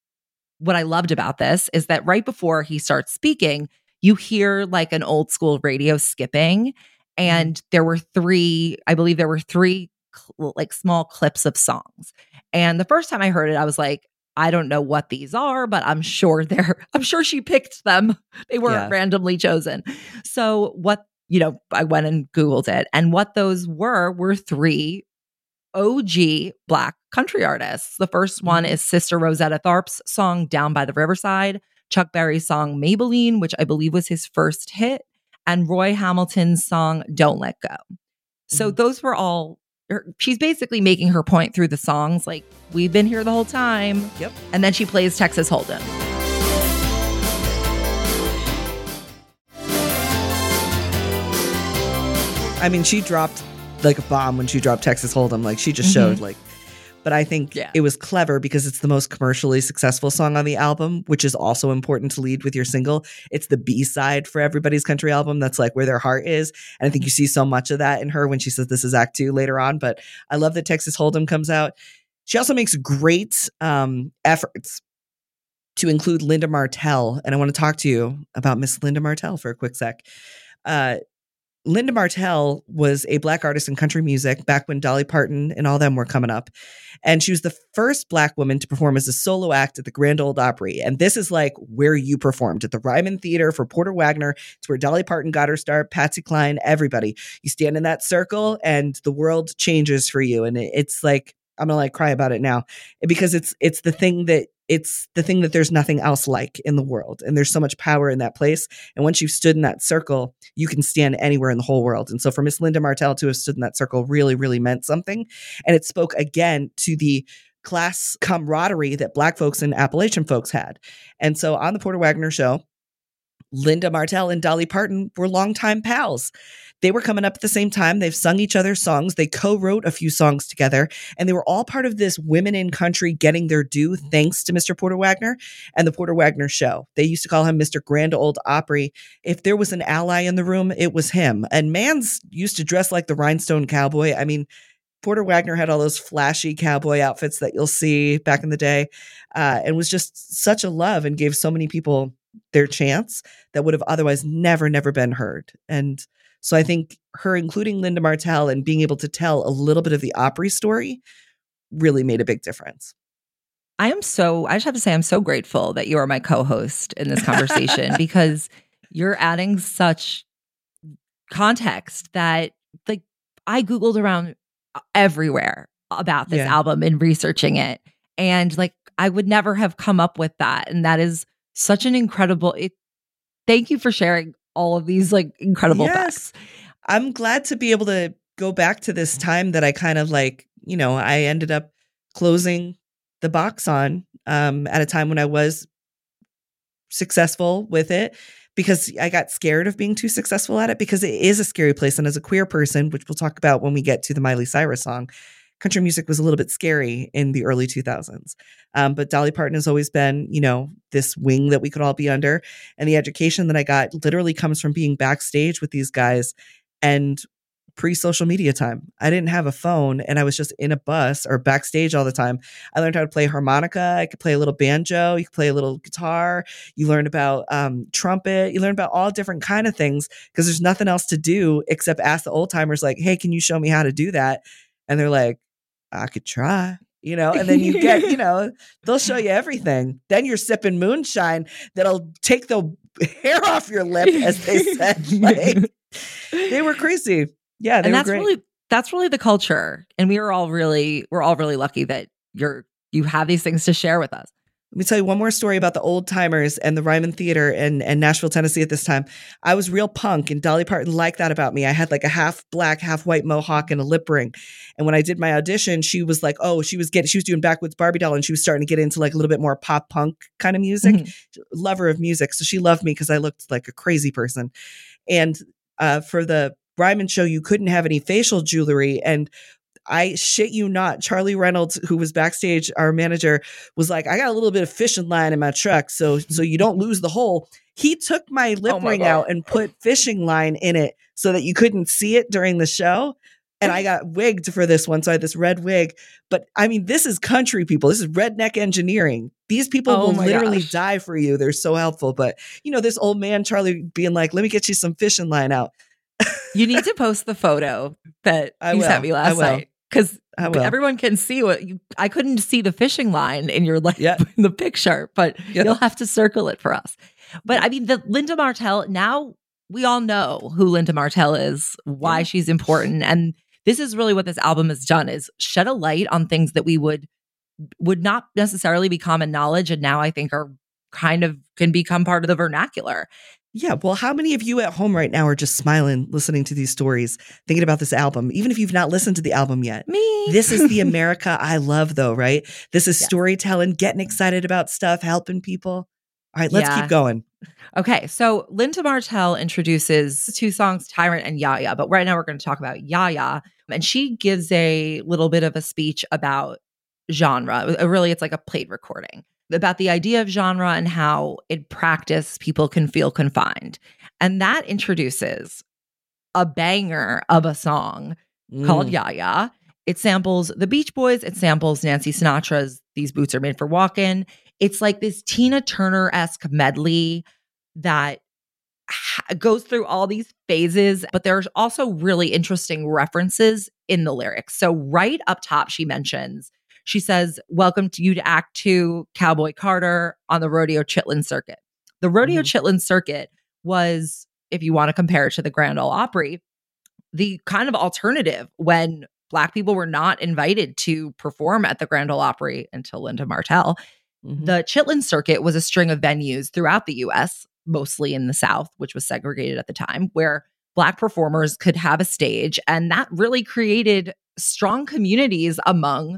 what I loved about this is that right before he starts speaking, you hear like an old school radio skipping. And there were three, I believe there were three cl- like small clips of songs. And the first time I heard it, I was like, I don't know what these are, but I'm sure they're, I'm sure she picked them. They weren't yeah. randomly chosen. So what, you know, I went and Googled it. And what those were, were three O G Black country artists. The first one is Sister Rosetta Tharpe's song Down by the Riverside, Chuck Berry's song Maybelline, which I believe was his first hit, and Roy Hamilton's song Don't Let Go. So mm-hmm. those were all, she's basically making her point through the songs, like, we've been here the whole time. Yep. And then she plays Texas Hold'em. I mean, she dropped like a bomb when she dropped Texas Hold'em. Like, she just mm-hmm. showed like, but I think yeah. it was clever because it's the most commercially successful song on the album, which is also important to lead with your single. It's the B-side for everybody's country album. That's like where their heart is. And I think you see so much of that in her when she says this is act two later on. But I love that Texas Hold'em comes out. She also makes great um, efforts to include Linda Martell. And I want to talk to you about Miss Linda Martell for a quick sec. Uh, Linda Martell was a Black artist in country music back when Dolly Parton and all them were coming up. And she was the first Black woman to perform as a solo act at the Grand Ole Opry. And this is like where you performed, at the Ryman Theater for Porter Wagoner. It's where Dolly Parton got her start, Patsy Cline, everybody. You stand in that circle and the world changes for you. And it's like, I'm going to like cry about it now because it's it's the thing that It's the thing that there's nothing else like in the world. And there's so much power in that place. And once you've stood in that circle, you can stand anywhere in the whole world. And so for Miss Linda Martell to have stood in that circle really, really meant something. And it spoke again to the class camaraderie that Black folks and Appalachian folks had. And so on the Porter Wagoner show, Linda Martell and Dolly Parton were longtime pals. They were coming up at the same time. They've sung each other's songs. They co-wrote a few songs together, and they were all part of this women in country getting their due thanks to Mister Porter Wagoner and the Porter Wagoner show. They used to call him Mister Grand Ole Opry. If there was an ally in the room, it was him. And Mans used to dress like the rhinestone cowboy. I mean, Porter Wagoner had all those flashy cowboy outfits that you'll see back in the day, uh, and was just such a love and gave so many people their chance that would have otherwise never, never been heard. And so I think her including Linda Martell and being able to tell a little bit of the Opry story really made a big difference. I am so, I just have to say, I'm so grateful that you are my co-host in this conversation because you're adding such context that, like, I Googled around everywhere about this yeah. album and researching it. And like, I would never have come up with that. And that is such an incredible, it, thank you for sharing all of these like incredible yes. facts. I'm glad to be able to go back to this time that I kind of like, you know, I ended up closing the box on um, at a time when I was successful with it because I got scared of being too successful at it because it is a scary place. And as a queer person, which we'll talk about when we get to the Miley Cyrus song, country music was a little bit scary in the early two thousands. Um, but Dolly Parton has always been, you know, this wing that we could all be under. And the education that I got literally comes from being backstage with these guys and pre-social media time. I didn't have a phone and I was just in a bus or backstage all the time. I learned how to play harmonica. I could play a little banjo. You could play a little guitar. You learn about um, trumpet. You learn about all different kind of things because there's nothing else to do except ask the old timers like, hey, can you show me how to do that? And they're like, I could try, you know, and then you get, you know, they'll show you everything. Then you're sipping moonshine that'll take the hair off your lip, as they said. Like, they were crazy. Yeah, they and were that's great. really that's really the culture, and we are all really we're all really lucky that you're you have these things to share with us. Let me tell you one more story about the old timers and the Ryman Theater in, in Nashville, Tennessee at this time. I was real punk, and Dolly Parton liked that about me. I had like a half black, half white mohawk and a lip ring. And when I did my audition, she was like, oh, she was getting she was doing Backwoods Barbie Doll, and she was starting to get into like a little bit more pop punk kind of music. Mm-hmm. Lover of music. So she loved me because I looked like a crazy person. And uh, for the Ryman show, you couldn't have any facial jewelry. And I shit you not, Charlie Reynolds, who was backstage, our manager, was like, I got a little bit of fishing line in my truck, so so you don't lose the hole. He took my lip oh my ring God. out and put fishing line in it so that you couldn't see it during the show. And I got wigged for this one, so I had this red wig. But I mean, this is country people. This is redneck engineering. These people oh will literally gosh. die for you. They're so helpful. But, you know, this old man, Charlie, being like, let me get you some fishing line out. You need to post the photo that I you will. sent me last night. Because everyone can see what you, I couldn't see the fishing line in your like yeah. in the picture, but yeah. you'll have to circle it for us. But I mean, the Linda Martell, now we all know who Linda Martell is, why yeah. she's important. And this is really what this album has done, is shed a light on things that we would, would not necessarily be common knowledge. And now I think are kind of can become part of the vernacular. Yeah. Well, how many of you at home right now are just smiling, listening to these stories, thinking about this album, even if you've not listened to the album yet? Me. This is the America I love, though, right? This is yes. storytelling, getting excited about stuff, helping people. All right, let's yeah. keep going. Okay. So Linda Martell introduces two songs, Tyrant and Yaya, but right now we're going to talk about Yaya. And she gives a little bit of a speech about genre. Really, it's like a plate recording about the idea of genre and how in practice people can feel confined. And that introduces a banger of a song mm. called Yaya. It samples the Beach Boys. It samples Nancy Sinatra's These Boots Are Made for Walkin'. It's like this Tina Turner-esque medley that ha- goes through all these phases, but there's also really interesting references in the lyrics. So right up top, she mentions She says, welcome to you to Act Two, Cowboy Carter on the Rodeo Chitlin Circuit. The Rodeo mm-hmm. Chitlin Circuit was, if you want to compare it to the Grand Ole Opry, the kind of alternative when Black people were not invited to perform at the Grand Ole Opry until Linda Martell. Mm-hmm. The Chitlin Circuit was a string of venues throughout the U S, mostly in the South, which was segregated at the time, where Black performers could have a stage. And that really created strong communities among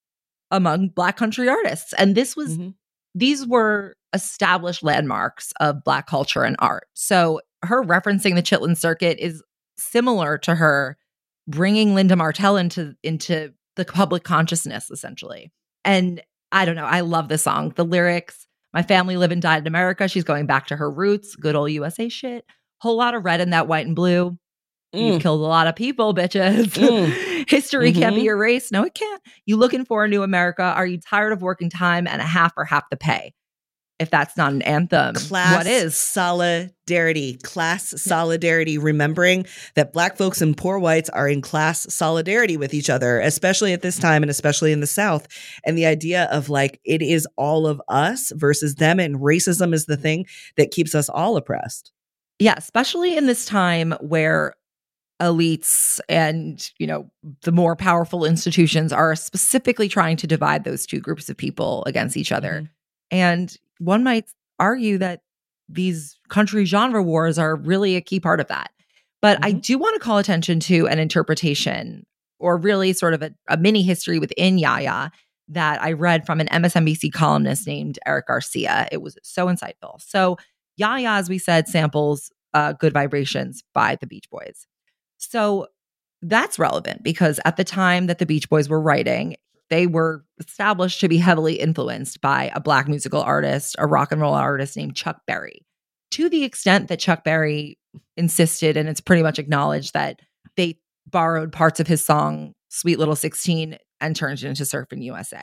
among Black country artists. And this was, mm-hmm. these were established landmarks of Black culture and art. So her referencing the Chitlin Circuit is similar to her bringing Linda Martell into, into the public consciousness, essentially. And I don't know, I love this song. The lyrics, my family live and died in America. She's going back to her roots, good old U S A shit. Whole lot of red in that white and blue. Mm. You've killed a lot of people, bitches. Mm. History mm-hmm. can't be erased. No, it can't. You looking for a new America? Are you tired of working time and a half or half the pay? If that's not an anthem, class what is? Solidarity. Class solidarity. Remembering that Black folks and poor whites are in class solidarity with each other, especially at this time and especially in the South. And the idea of like, it is all of us versus them, and racism is the thing that keeps us all oppressed. Yeah, especially in this time where elites and, you know, the more powerful institutions are specifically trying to divide those two groups of people against each other. Mm-hmm. And one might argue that these country genre wars are really a key part of that. But mm-hmm. I do want to call attention to an interpretation, or really sort of a, a mini history within Yaya, that I read from an M S N B C columnist named Eric Garcia. It was so insightful. So Ya Ya, as we said, samples uh, Good Vibrations by the Beach Boys. So that's relevant because at the time that the Beach Boys were writing, they were established to be heavily influenced by a Black musical artist, a rock and roll artist named Chuck Berry. To the extent that Chuck Berry insisted, and it's pretty much acknowledged, that they borrowed parts of his song Sweet Little sixteen and turned it into Surfing U S A.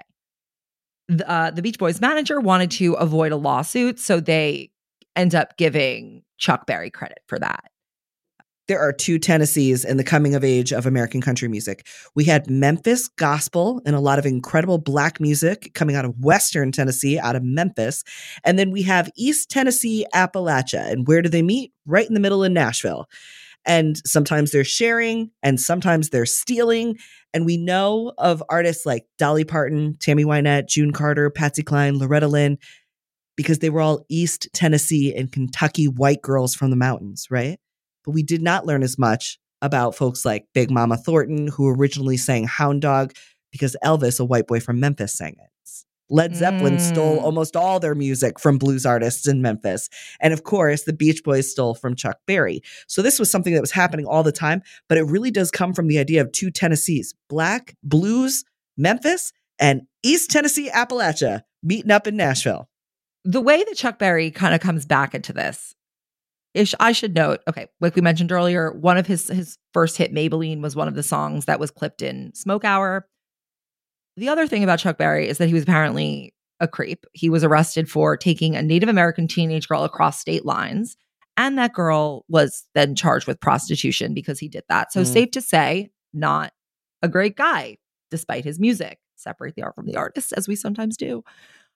The, uh, the Beach Boys manager wanted to avoid a lawsuit, so they end up giving Chuck Berry credit for that. There are two Tennessees in the coming of age of American country music. We had Memphis gospel and a lot of incredible Black music coming out of Western Tennessee, out of Memphis. And then we have East Tennessee, Appalachia. And where do they meet? Right in the middle in Nashville. And sometimes they're sharing and sometimes they're stealing. And we know of artists like Dolly Parton, Tammy Wynette, June Carter, Patsy Cline, Loretta Lynn, because they were all East Tennessee and Kentucky white girls from the mountains, right? But we did not learn as much about folks like Big Mama Thornton, who originally sang Hound Dog, because Elvis, a white boy from Memphis, sang it. Led Zeppelin mm. stole almost all their music from blues artists in Memphis. And of course, the Beach Boys stole from Chuck Berry. So this was something that was happening all the time, but it really does come from the idea of two Tennessees, Black, blues, Memphis, and East Tennessee, Appalachia, meeting up in Nashville. The way that Chuck Berry kind of comes back into this, Ish, I should note, okay, like we mentioned earlier, one of his his first hit, Maybelline, was one of the songs that was clipped in Smoke Hour. The other thing about Chuck Berry is that he was apparently a creep. He was arrested for taking a Native American teenage girl across state lines, and that girl was then charged with prostitution because he did that. So mm. safe to say, not a great guy, despite his music. Separate the art from the artist, as we sometimes do.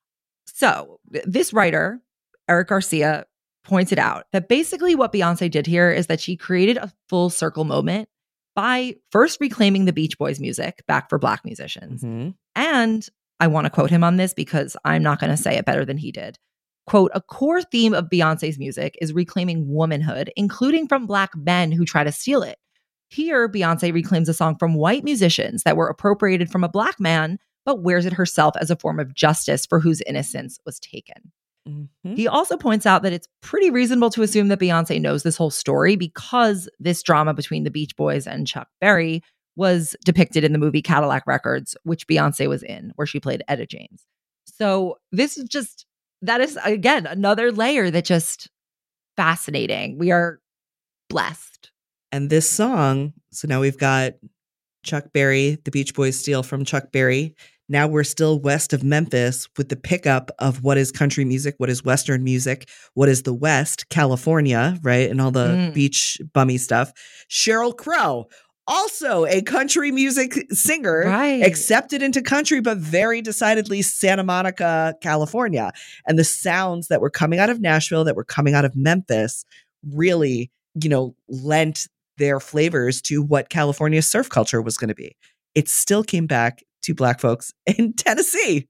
So this writer, Eric Garcia, pointed out that basically what Beyonce did here is that she created a full circle moment by first reclaiming the Beach Boys music back for Black musicians. Mm-hmm. And I want to quote him on this because I'm not going to say it better than he did. Quote, a core theme of Beyonce's music is reclaiming womanhood, including from Black men who try to steal it. Here, Beyonce reclaims a song from white musicians that were appropriated from a Black man, but wears it herself as a form of justice for whose innocence was taken. Mm-hmm. He also points out that it's pretty reasonable to assume that Beyonce knows this whole story because this drama between the Beach Boys and Chuck Berry was depicted in the movie Cadillac Records, which Beyonce was in, where she played Etta James. So this is just, that is, again, another layer that just fascinating. We are blessed. And this song, so now we've got Chuck Berry, the Beach Boys steal from Chuck Berry. Now we're still west of Memphis with the pickup of what is country music, what is Western music, what is the West, California, right? And all the mm. beach bummy stuff. Sheryl Crow, also a country music singer, right. accepted into country, but very decidedly Santa Monica, California. And the sounds that were coming out of Nashville, that were coming out of Memphis, really, you know, lent their flavors to what California's surf culture was going to be. It still came back to Black folks in Tennessee.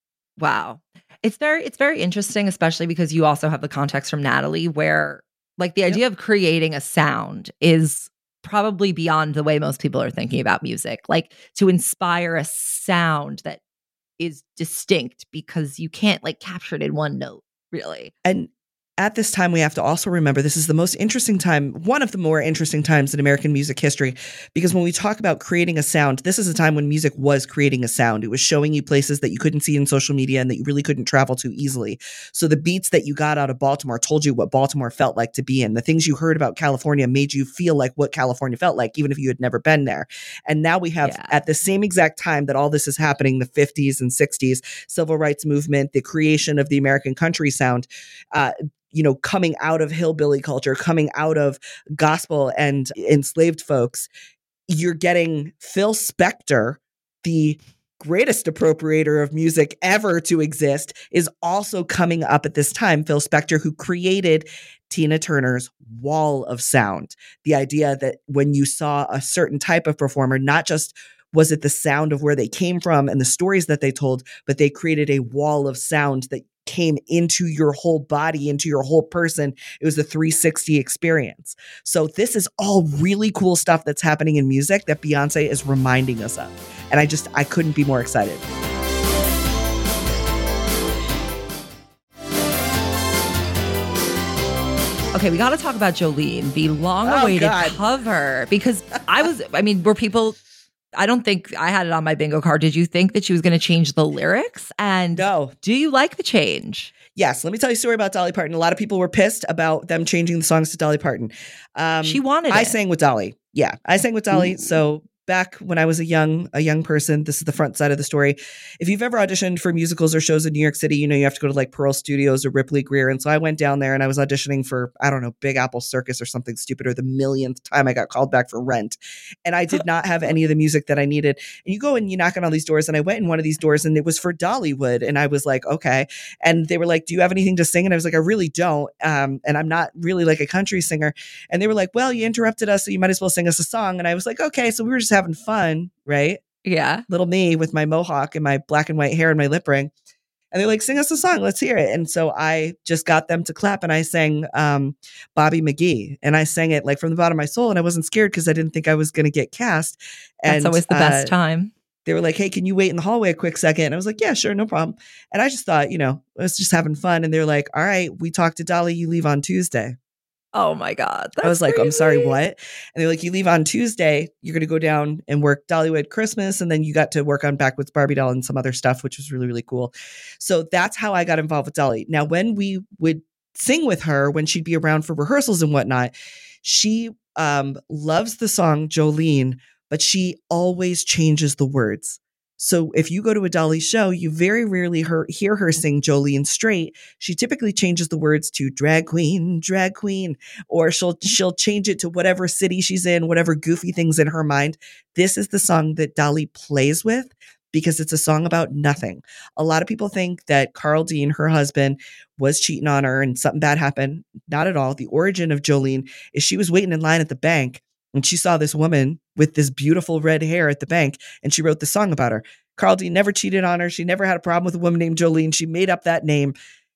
Wow. It's very, it's very interesting, especially because you also have the context from Natalie where like the idea yep. of creating a sound is probably beyond the way most people are thinking about music. Like to inspire a sound that is distinct because you can't like capture it in one note, really. And at this time, we have to also remember this is the most interesting time, one of the more interesting times in American music history, because when we talk about creating a sound, this is a time when music was creating a sound. It was showing you places that you couldn't see in social media and that you really couldn't travel to easily. So the beats that you got out of Baltimore told you what Baltimore felt like to be in. The things you heard about California made you feel like what California felt like, even if you had never been there. And now we have, yeah. at the same exact time that all this is happening, the fifties and sixties, civil rights movement, the creation of the American country sound, uh, you know, coming out of hillbilly culture, coming out of gospel and enslaved folks, you're getting Phil Spector, the greatest appropriator of music ever to exist, is also coming up at this time. Phil Spector, who created Tina Turner's wall of sound. The idea that when you saw a certain type of performer, not just was it the sound of where they came from and the stories that they told, but they created a wall of sound that came into your whole body, into your whole person. It was a three sixty experience. So this is all really cool stuff that's happening in music that Beyonce is reminding us of. And I just, I couldn't be more excited. Okay, we got to talk about Jolene, the long-awaited oh, cover, because I was, I mean, were people, I don't think I had it on my bingo card. Did you think that she was going to change the lyrics? And no. Do you like the change? Yes. Let me tell you a story about Dolly Parton. A lot of people were pissed about them changing the songs to Dolly Parton. Um, she wanted I it. sang with Dolly. Yeah, I sang with Dolly. Ooh. So back when I was a young a young person, this is the front side of the story. If you've ever auditioned for musicals or shows in New York City, you know you have to go to like Pearl Studios or Ripley Greer. And so I went down there and I was auditioning for, I don't know, Big Apple Circus or something stupid, or the millionth time I got called back for Rent. And I did not have any of the music that I needed. And you go and you knock on all these doors, and I went in one of these doors and it was for Dollywood. And I was like, okay. And they were like, do you have anything to sing? And I was like, I really don't. Um, and I'm not really like a country singer. And they were like, well, you interrupted us, so you might as well sing us a song. And I was like, okay. So we were just having fun, right? Yeah. Little me with my mohawk and my black and white hair and my lip ring. And they're like, sing us a song. Let's hear it. And so I just got them to clap, and I sang um, Bobby McGee. And I sang it like from the bottom of my soul. And I wasn't scared because I didn't think I was going to get cast. And that's always the best uh, time. They were like, hey, can you wait in the hallway a quick second? And I was like, yeah, sure, no problem. And I just thought, you know, I was just having fun. And they're like, all right, we talked to Dolly. You leave on Tuesday. Oh my God. I was like, crazy. I'm sorry, what? And they're like, you leave on Tuesday, you're going to go down and work Dollywood Christmas. And then you got to work on Backwoods Barbie Doll and some other stuff, which was really, really cool. So that's how I got involved with Dolly. Now, when we would sing with her, when she'd be around for rehearsals and whatnot, she um, loves the song Jolene, but she always changes the words. So if you go to a Dolly show, you very rarely her, hear her sing Jolene straight. She typically changes the words to drag queen, drag queen, or she'll she'll change it to whatever city she's in, whatever goofy things in her mind. This is the song that Dolly plays with because it's a song about nothing. A lot of people think that Carl Dean, her husband, was cheating on her and something bad happened. Not at all. The origin of Jolene is she was waiting in line at the bank, and she saw this woman with this beautiful red hair at the bank, and she wrote the song about her. Carl Dean never cheated on her. She never had a problem with a woman named Jolene. She made up that name.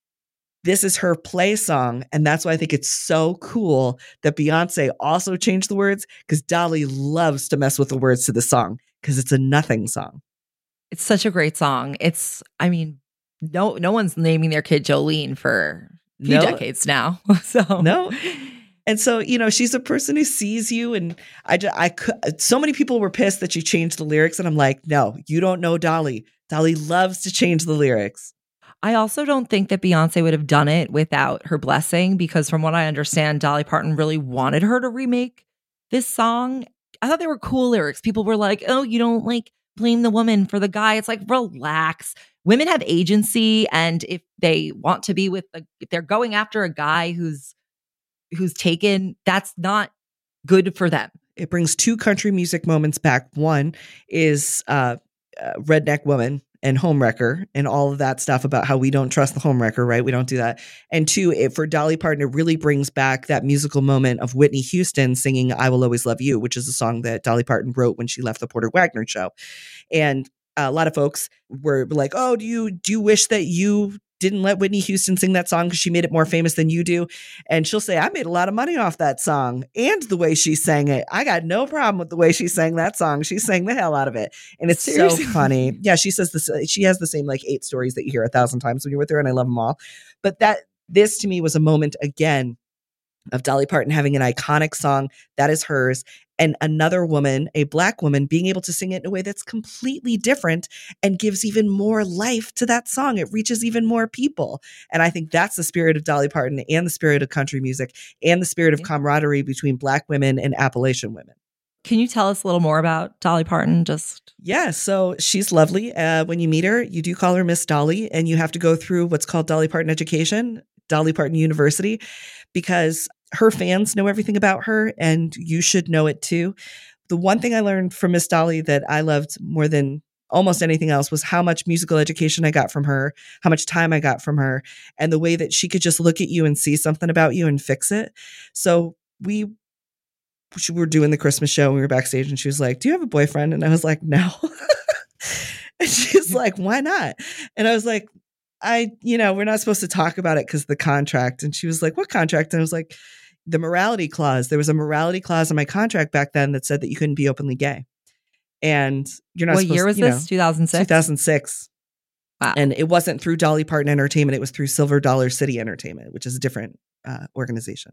This is her play song, and that's why I think it's so cool that Beyonce also changed the words, because Dolly loves to mess with the words to the song because it's a nothing song. It's such a great song. It's, I mean, no no one's naming their kid Jolene for a few No. decades now. So No. And so, you know, she's a person who sees you, and I, just, I could, so many people were pissed that you changed the lyrics, and I'm like, no, you don't know Dolly. Dolly loves to change the lyrics. I also don't think that Beyonce would have done it without her blessing, because from what I understand, Dolly Parton really wanted her to remake this song. I thought they were cool lyrics. People were like, oh, you don't like blame the woman for the guy. It's like, relax. Women have agency, and if they want to be with, a, if they're going after a guy who's who's taken, that's not good for them. It brings two country music moments back. One is uh, uh, Redneck Woman and Homewrecker and all of that stuff about how we don't trust the homewrecker, right? We don't do that. And two, it, for Dolly Parton, it really brings back that musical moment of Whitney Houston singing I Will Always Love You, which is a song that Dolly Parton wrote when she left the Porter Wagner show. And a lot of folks were like, oh, do you do you wish that you didn't let Whitney Houston sing that song because she made it more famous than you do? And she'll say, I made a lot of money off that song and the way she sang it. I got no problem with the way she sang that song. She sang the hell out of it. And it's Seriously? so funny. Yeah, she says this. She has the same like eight stories that you hear a thousand times when you're with her, and I love them all. But that this to me was a moment again of Dolly Parton having an iconic song that is hers, and another woman, a Black woman, being able to sing it in a way that's completely different and gives even more life to that song. It reaches even more people. And I think that's the spirit of Dolly Parton and the spirit of country music and the spirit of camaraderie between Black women and Appalachian women. Can you tell us a little more about Dolly Parton? Just Yeah, so she's lovely. Uh, when you meet her, you do call her Miss Dolly, and you have to go through what's called Dolly Parton Education, Dolly Parton University, because her fans know everything about her, and you should know it too. The one thing I learned from Miss Dolly that I loved more than almost anything else was how much musical education I got from her, how much time I got from her, and the way that she could just look at you and see something about you and fix it. So we we were doing the Christmas show, and we were backstage, and she was like, do you have a boyfriend? And I was like, no. And she's like, why not? And I was like, I, you know, we're not supposed to talk about it because of the contract. And she was like, what contract? And I was like, the morality clause. There was a morality clause in my contract back then that said that you couldn't be openly gay. And you're not what supposed year was you know, this? two thousand six? two thousand six. Wow. And it wasn't through Dolly Parton Entertainment. It was through Silver Dollar City Entertainment, which is a different uh, organization.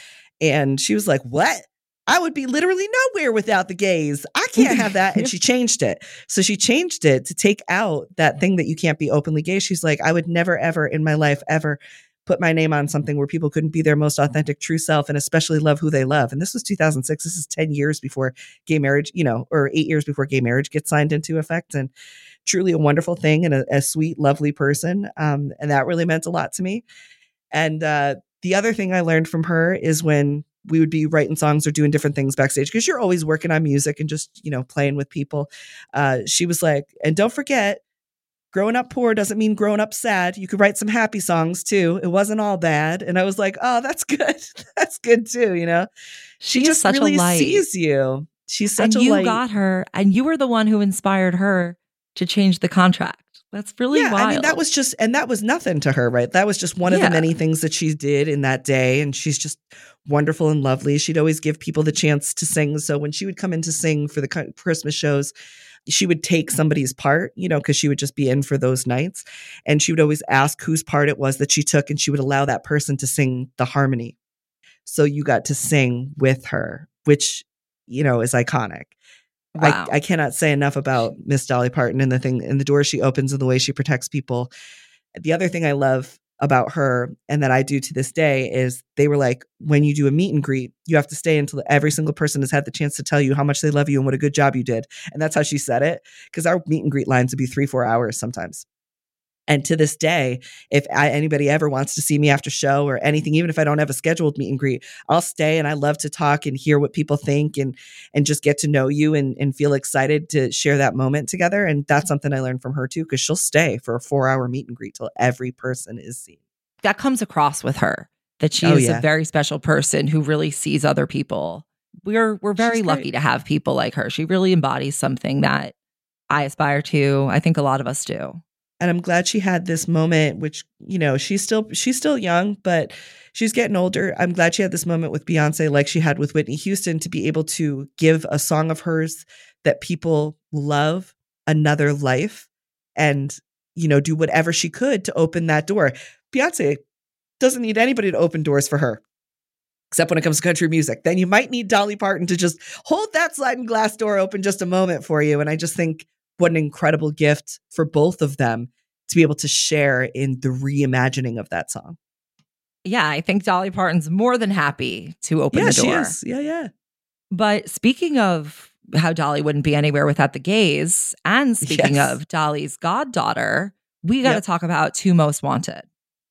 And she was like, what? I would be literally nowhere without the gays. I can't have that. And she changed it. So she changed it to take out that thing that you can't be openly gay. She's like, I would never, ever in my life, ever put my name on something where people couldn't be their most authentic, true self and especially love who they love. And this was two thousand six. This is ten years before gay marriage, you know, or eight years before gay marriage gets signed into effect. And truly a wonderful thing and a, a sweet, lovely person. Um, and that really meant a lot to me. And uh, the other thing I learned from her is when we would be writing songs or doing different things backstage, because you're always working on music and just, you know, playing with people. Uh, she was like, and don't forget, growing up poor doesn't mean growing up sad. You could write some happy songs too. It wasn't all bad. And I was like, oh, that's good. That's good too. You know, she, she just such really a light. sees you. She's such and a you light. got her, and you were the one who inspired her to change the contract. That's really yeah, wild. I mean, that was just, and that was nothing to her, right? That was just one of Yeah. the many things that she did in that day. And she's just wonderful and lovely. She'd always give people the chance to sing. So when she would come in to sing for the Christmas shows, she would take somebody's part, you know, because she would just be in for those nights. And she would always ask whose part it was that she took, and she would allow that person to sing the harmony. So you got to sing with her, which, you know, is iconic. Wow. I, I cannot say enough about Miss Dolly Parton and the thing and the door she opens and the way she protects people. The other thing I love about her and that I do to this day is they were like, when you do a meet and greet, you have to stay until every single person has had the chance to tell you how much they love you and what a good job you did. And that's how she said it. Because our meet and greet lines would be three, four hours sometimes. And to this day, if I, anybody ever wants to see me after show or anything, even if I don't have a scheduled meet and greet, I'll stay, and I love to talk and hear what people think and and just get to know you and, and feel excited to share that moment together. And that's something I learned from her too, because she'll stay for a four hour meet and greet till every person is seen. That comes across with her, that she Oh, is yeah. a very special person who really sees other people. We're we're very She's lucky great. to have people like her. She really embodies something that I aspire to. I think a lot of us do. And I'm glad she had this moment, which, you know, she's still she's still young, but she's getting older. I'm glad she had this moment with Beyonce, like she had with Whitney Houston, to be able to give a song of hers that people love another life and, you know, do whatever she could to open that door. Beyonce doesn't need anybody to open doors for her, except when it comes to country music. Then you might need Dolly Parton to just hold that sliding glass door open just a moment for you. And I just think what an incredible gift for both of them to be able to share in the reimagining of that song. Yeah, I think Dolly Parton's more than happy to open yeah, the door. she is. Yeah, yeah. But speaking of how Dolly wouldn't be anywhere without the gays, and speaking Yes. of Dolly's goddaughter, we got to Yep. talk about Two Most Wanted.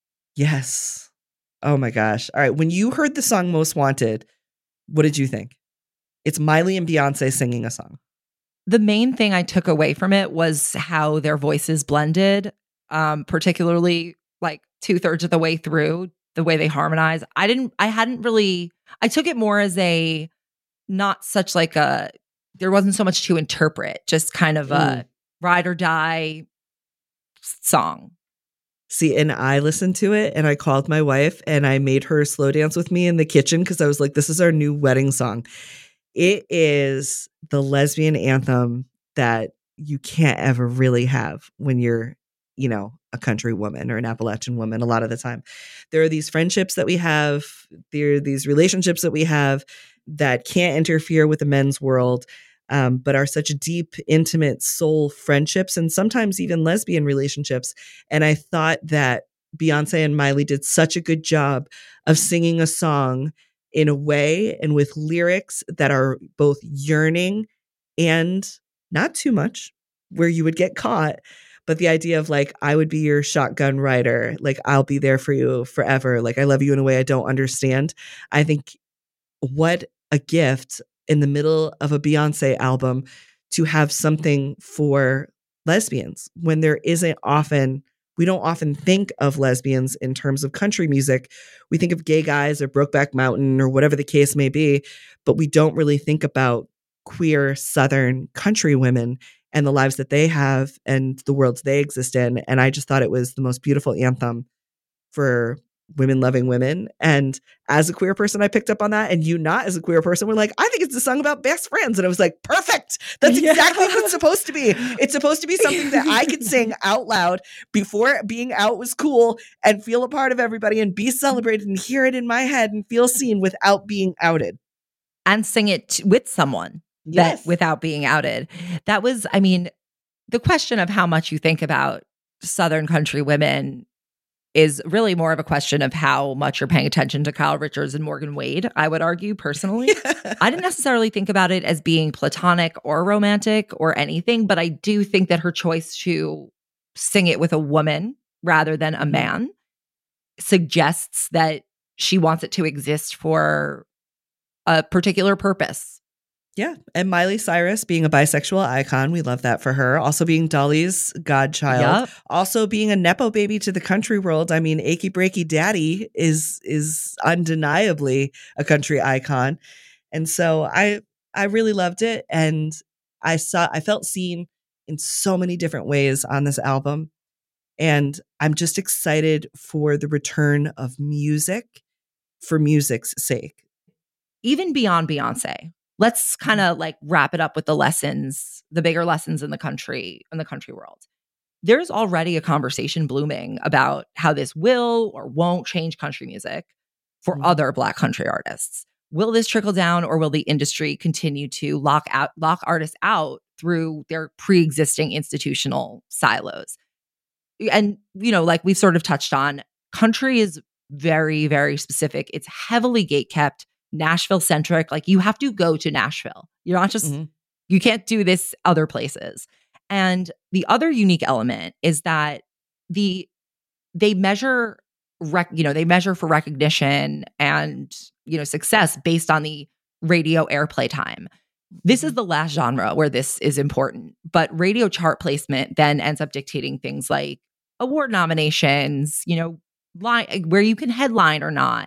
Yes. Oh my gosh. All right. When you heard the song Most Wanted, what did you think? It's Miley and Beyonce singing a song. The main thing I took away from it was how their voices blended, um, particularly like two thirds of the way through, the way they harmonize. I didn't, I hadn't really, I took it more as a, not such like a, there wasn't so much to interpret, just kind of a Mm. ride or die song. See, and I listened to it and I called my wife and I made her slow dance with me in the kitchen because I was like, this is our new wedding song. It is the lesbian anthem that you can't ever really have when you're, you know, a country woman or an Appalachian woman a lot of the time. There are these friendships that we have, there are these relationships that we have that can't interfere with the men's world, um, but are such deep, intimate soul friendships and sometimes even lesbian relationships. And I thought that Beyonce and Miley did such a good job of singing a song in a way and with lyrics that are both yearning and not too much where you would get caught, but the idea of like, I would be your shotgun rider, like I'll be there for you forever, like I love you in a way I don't understand. I think what a gift in the middle of a Beyonce album to have something for lesbians when there isn't often We don't often think of lesbians in terms of country music. We think of Gay Guys or Brokeback Mountain or whatever the case may be, but we don't really think about queer Southern country women and the lives that they have and the worlds they exist in. And I just thought it was the most beautiful anthem for women loving women. And as a queer person, I picked up on that. And you not as a queer person were like, I think it's a song about best friends. And I was like, perfect. That's Yeah. exactly what it's supposed to be. It's supposed to be something that I could sing out loud before being out was cool and feel a part of everybody and be celebrated and hear it in my head and feel seen without being outed. And sing it t- with someone Yes. that without being outed. That was, I mean, the question of how much you think about Southern country women is really more of a question of how much you're paying attention to Kyle Richards and Morgan Wade, I would argue personally. I didn't necessarily think about it as being platonic or romantic or anything, but I do think that her choice to sing it with a woman rather than a man suggests that she wants it to exist for a particular purpose. Yeah. And Miley Cyrus being a bisexual icon. We love that for her. Also being Dolly's godchild. Yep. Also being a Nepo baby to the country world. I mean, Achy Breaky Daddy is is undeniably a country icon. And so I I really loved it. And I saw I felt seen in so many different ways on this album. And I'm just excited for the return of music for music's sake. Even beyond Beyonce. Let's kind of like wrap it up with the lessons, the bigger lessons in the country, in the country world. There's already a conversation blooming about how this will or won't change country music for mm-hmm. other Black country artists. Will this trickle down, or will the industry continue to lock out, lock artists out through their pre-existing institutional silos? And, you know, like we've sort of touched on, country is very, very specific. It's heavily gatekept. Nashville centric, like you have to go to Nashville. You're not just, mm-hmm. you can't do this other places. And the other unique element is that the, they measure, rec, you know, they measure for recognition and, you know, success based on the radio airplay time. This is the last genre where this is important, but radio chart placement then ends up dictating things like award nominations, you know, line, where you can headline or not.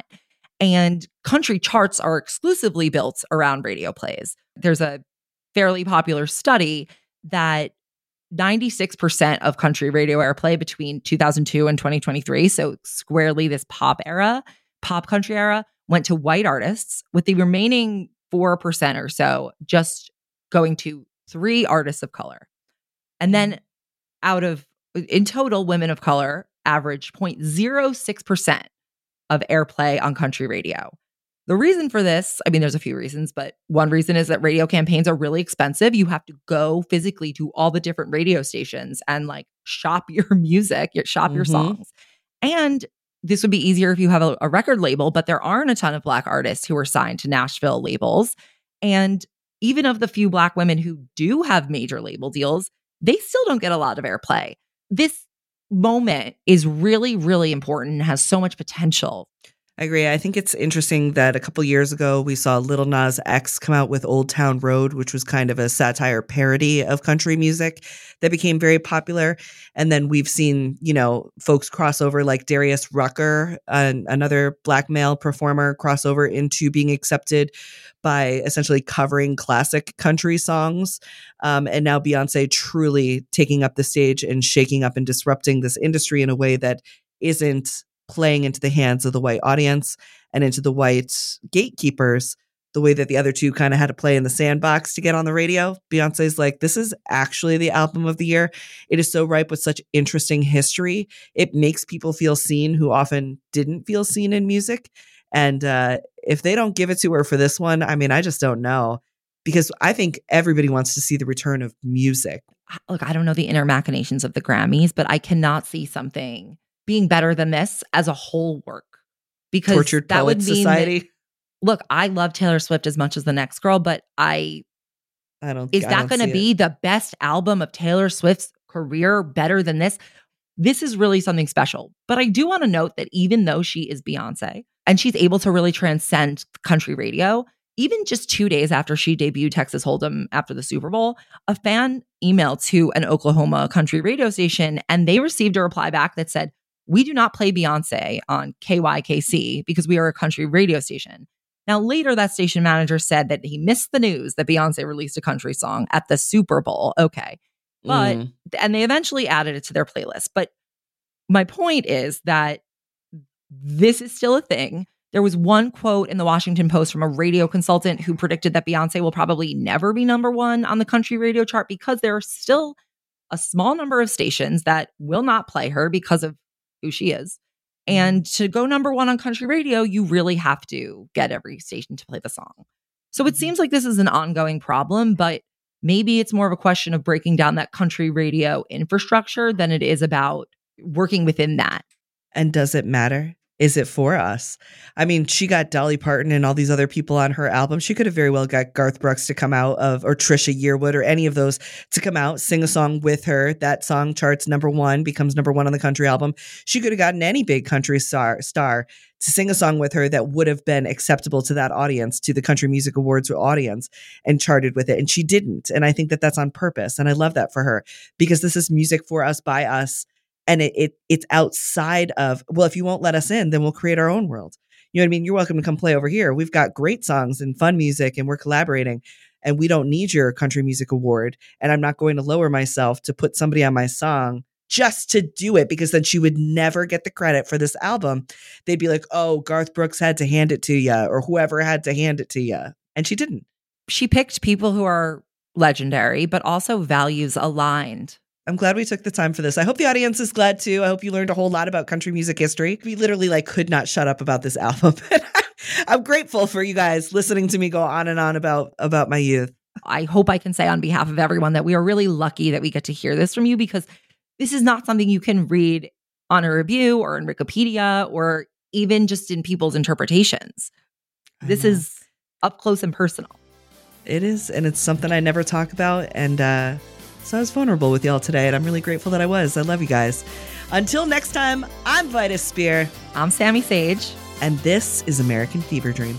And country charts are exclusively built around radio plays. There's a fairly popular study that ninety-six percent of country radio airplay between two thousand two and twenty twenty-three, so squarely this pop era, pop country era, went to white artists, with the remaining four percent or so just going to three artists of color. And then out of, in total, women of color averaged zero point zero six percent of airplay on country radio. The reason for this, I mean, there's a few reasons, but one reason is that radio campaigns are really expensive. You have to go physically to all the different radio stations and like shop your music, shop mm-hmm. your songs. And this would be easier if you have a, a record label, but there aren't a ton of Black artists who are signed to Nashville labels. And even of the few Black women who do have major label deals, they still don't get a lot of airplay. This moment is really, really important and has so much potential. I agree. I think it's interesting that a couple years ago we saw Lil Nas X come out with Old Town Road, which was kind of a satire parody of country music that became very popular. And then we've seen, you know, folks cross over like Darius Rucker, an, another Black male performer, cross over into being accepted by essentially covering classic country songs. Um, and now Beyonce truly taking up the stage and shaking up and disrupting this industry in a way that isn't playing into the hands of the white audience and into the white gatekeepers, the way that the other two kind of had to play in the sandbox to get on the radio. Beyonce's like, this is actually the album of the year. It is so ripe with such interesting history. It makes people feel seen who often didn't feel seen in music. And uh, if they don't give it to her for this one, I mean, I just don't know. Because I think everybody wants to see the return of music. Look, I don't know the inner machinations of the Grammys, but I cannot see something being better than this as a whole work. Because Tortured that Poet would mean Society. That, look, I love Taylor Swift as much as the next girl, but I, I don't. Is I that don't going to be it. the best album of Taylor Swift's career better than this? This is really something special. But I do want to note that even though she is Beyonce and she's able to really transcend country radio, even just two days after she debuted Texas Hold'em after the Super Bowl, a fan emailed to an Oklahoma country radio station and they received a reply back that said, "We do not play Beyonce on K Y K C because we are a country radio station." Now, later, that station manager said that he missed the news that Beyonce released a country song at the Super Bowl. Okay. But, mm. and they eventually added it to their playlist. But my point is that this is still a thing. There was one quote in the Washington Post from a radio consultant who predicted that Beyonce will probably never be number one on the country radio chart because there are still a small number of stations that will not play her because of who she is. And to go number one on country radio, you really have to get every station to play the song. So it seems like this is an ongoing problem, but maybe it's more of a question of breaking down that country radio infrastructure than it is about working within that. And does it matter? Is it for us? I mean, she got Dolly Parton and all these other people on her album. She could have very well got Garth Brooks to come out of, or Trisha Yearwood, or any of those to come out, sing a song with her. That song charts number one, becomes number one on the country album. She could have gotten any big country star, star to sing a song with her that would have been acceptable to that audience, to the Country Music Awards audience, and charted with it. And she didn't. And I think that that's on purpose. And I love that for her, because this is music for us, by us. And it, it it's outside of, well, if you won't let us in, then we'll create our own world. You know what I mean? You're welcome to come play over here. We've got great songs and fun music, and we're collaborating, and we don't need your Country Music Award. And I'm not going to lower myself to put somebody on my song just to do it, because then she would never get the credit for this album. They'd be like, oh, Garth Brooks had to hand it to you, or whoever had to hand it to you. And she didn't. She picked people who are legendary, but also values aligned. I'm glad we took the time for this. I hope the audience is glad too. I hope you learned a whole lot about country music history. We literally like could not shut up about this album. I'm grateful for you guys listening to me go on and on about, about my youth. I hope I can say on behalf of everyone that we are really lucky that we get to hear this from you, because this is not something you can read on a review or in Wikipedia or even just in people's interpretations. This is up close and personal. It is, and it's something I never talk about, and uh so I was vulnerable with y'all today, and I'm really grateful that I was. I love you guys. Until next time, I'm Vitus Spear. I'm Sammy Sage. And this is American Fever Dream.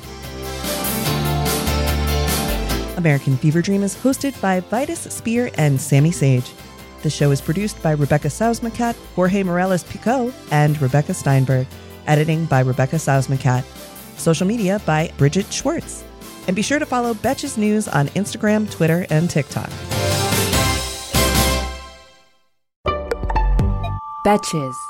American Fever Dream is hosted by Vitus Spear and Sammy Sage. The show is produced by Rebecca Sausmacat, Jorge Morales-Pico, and Rebecca Steinberg. Editing by Rebecca Sausmacat. Social media by Bridget Schwartz. And be sure to follow Betches News on Instagram, Twitter, and TikTok. Betches.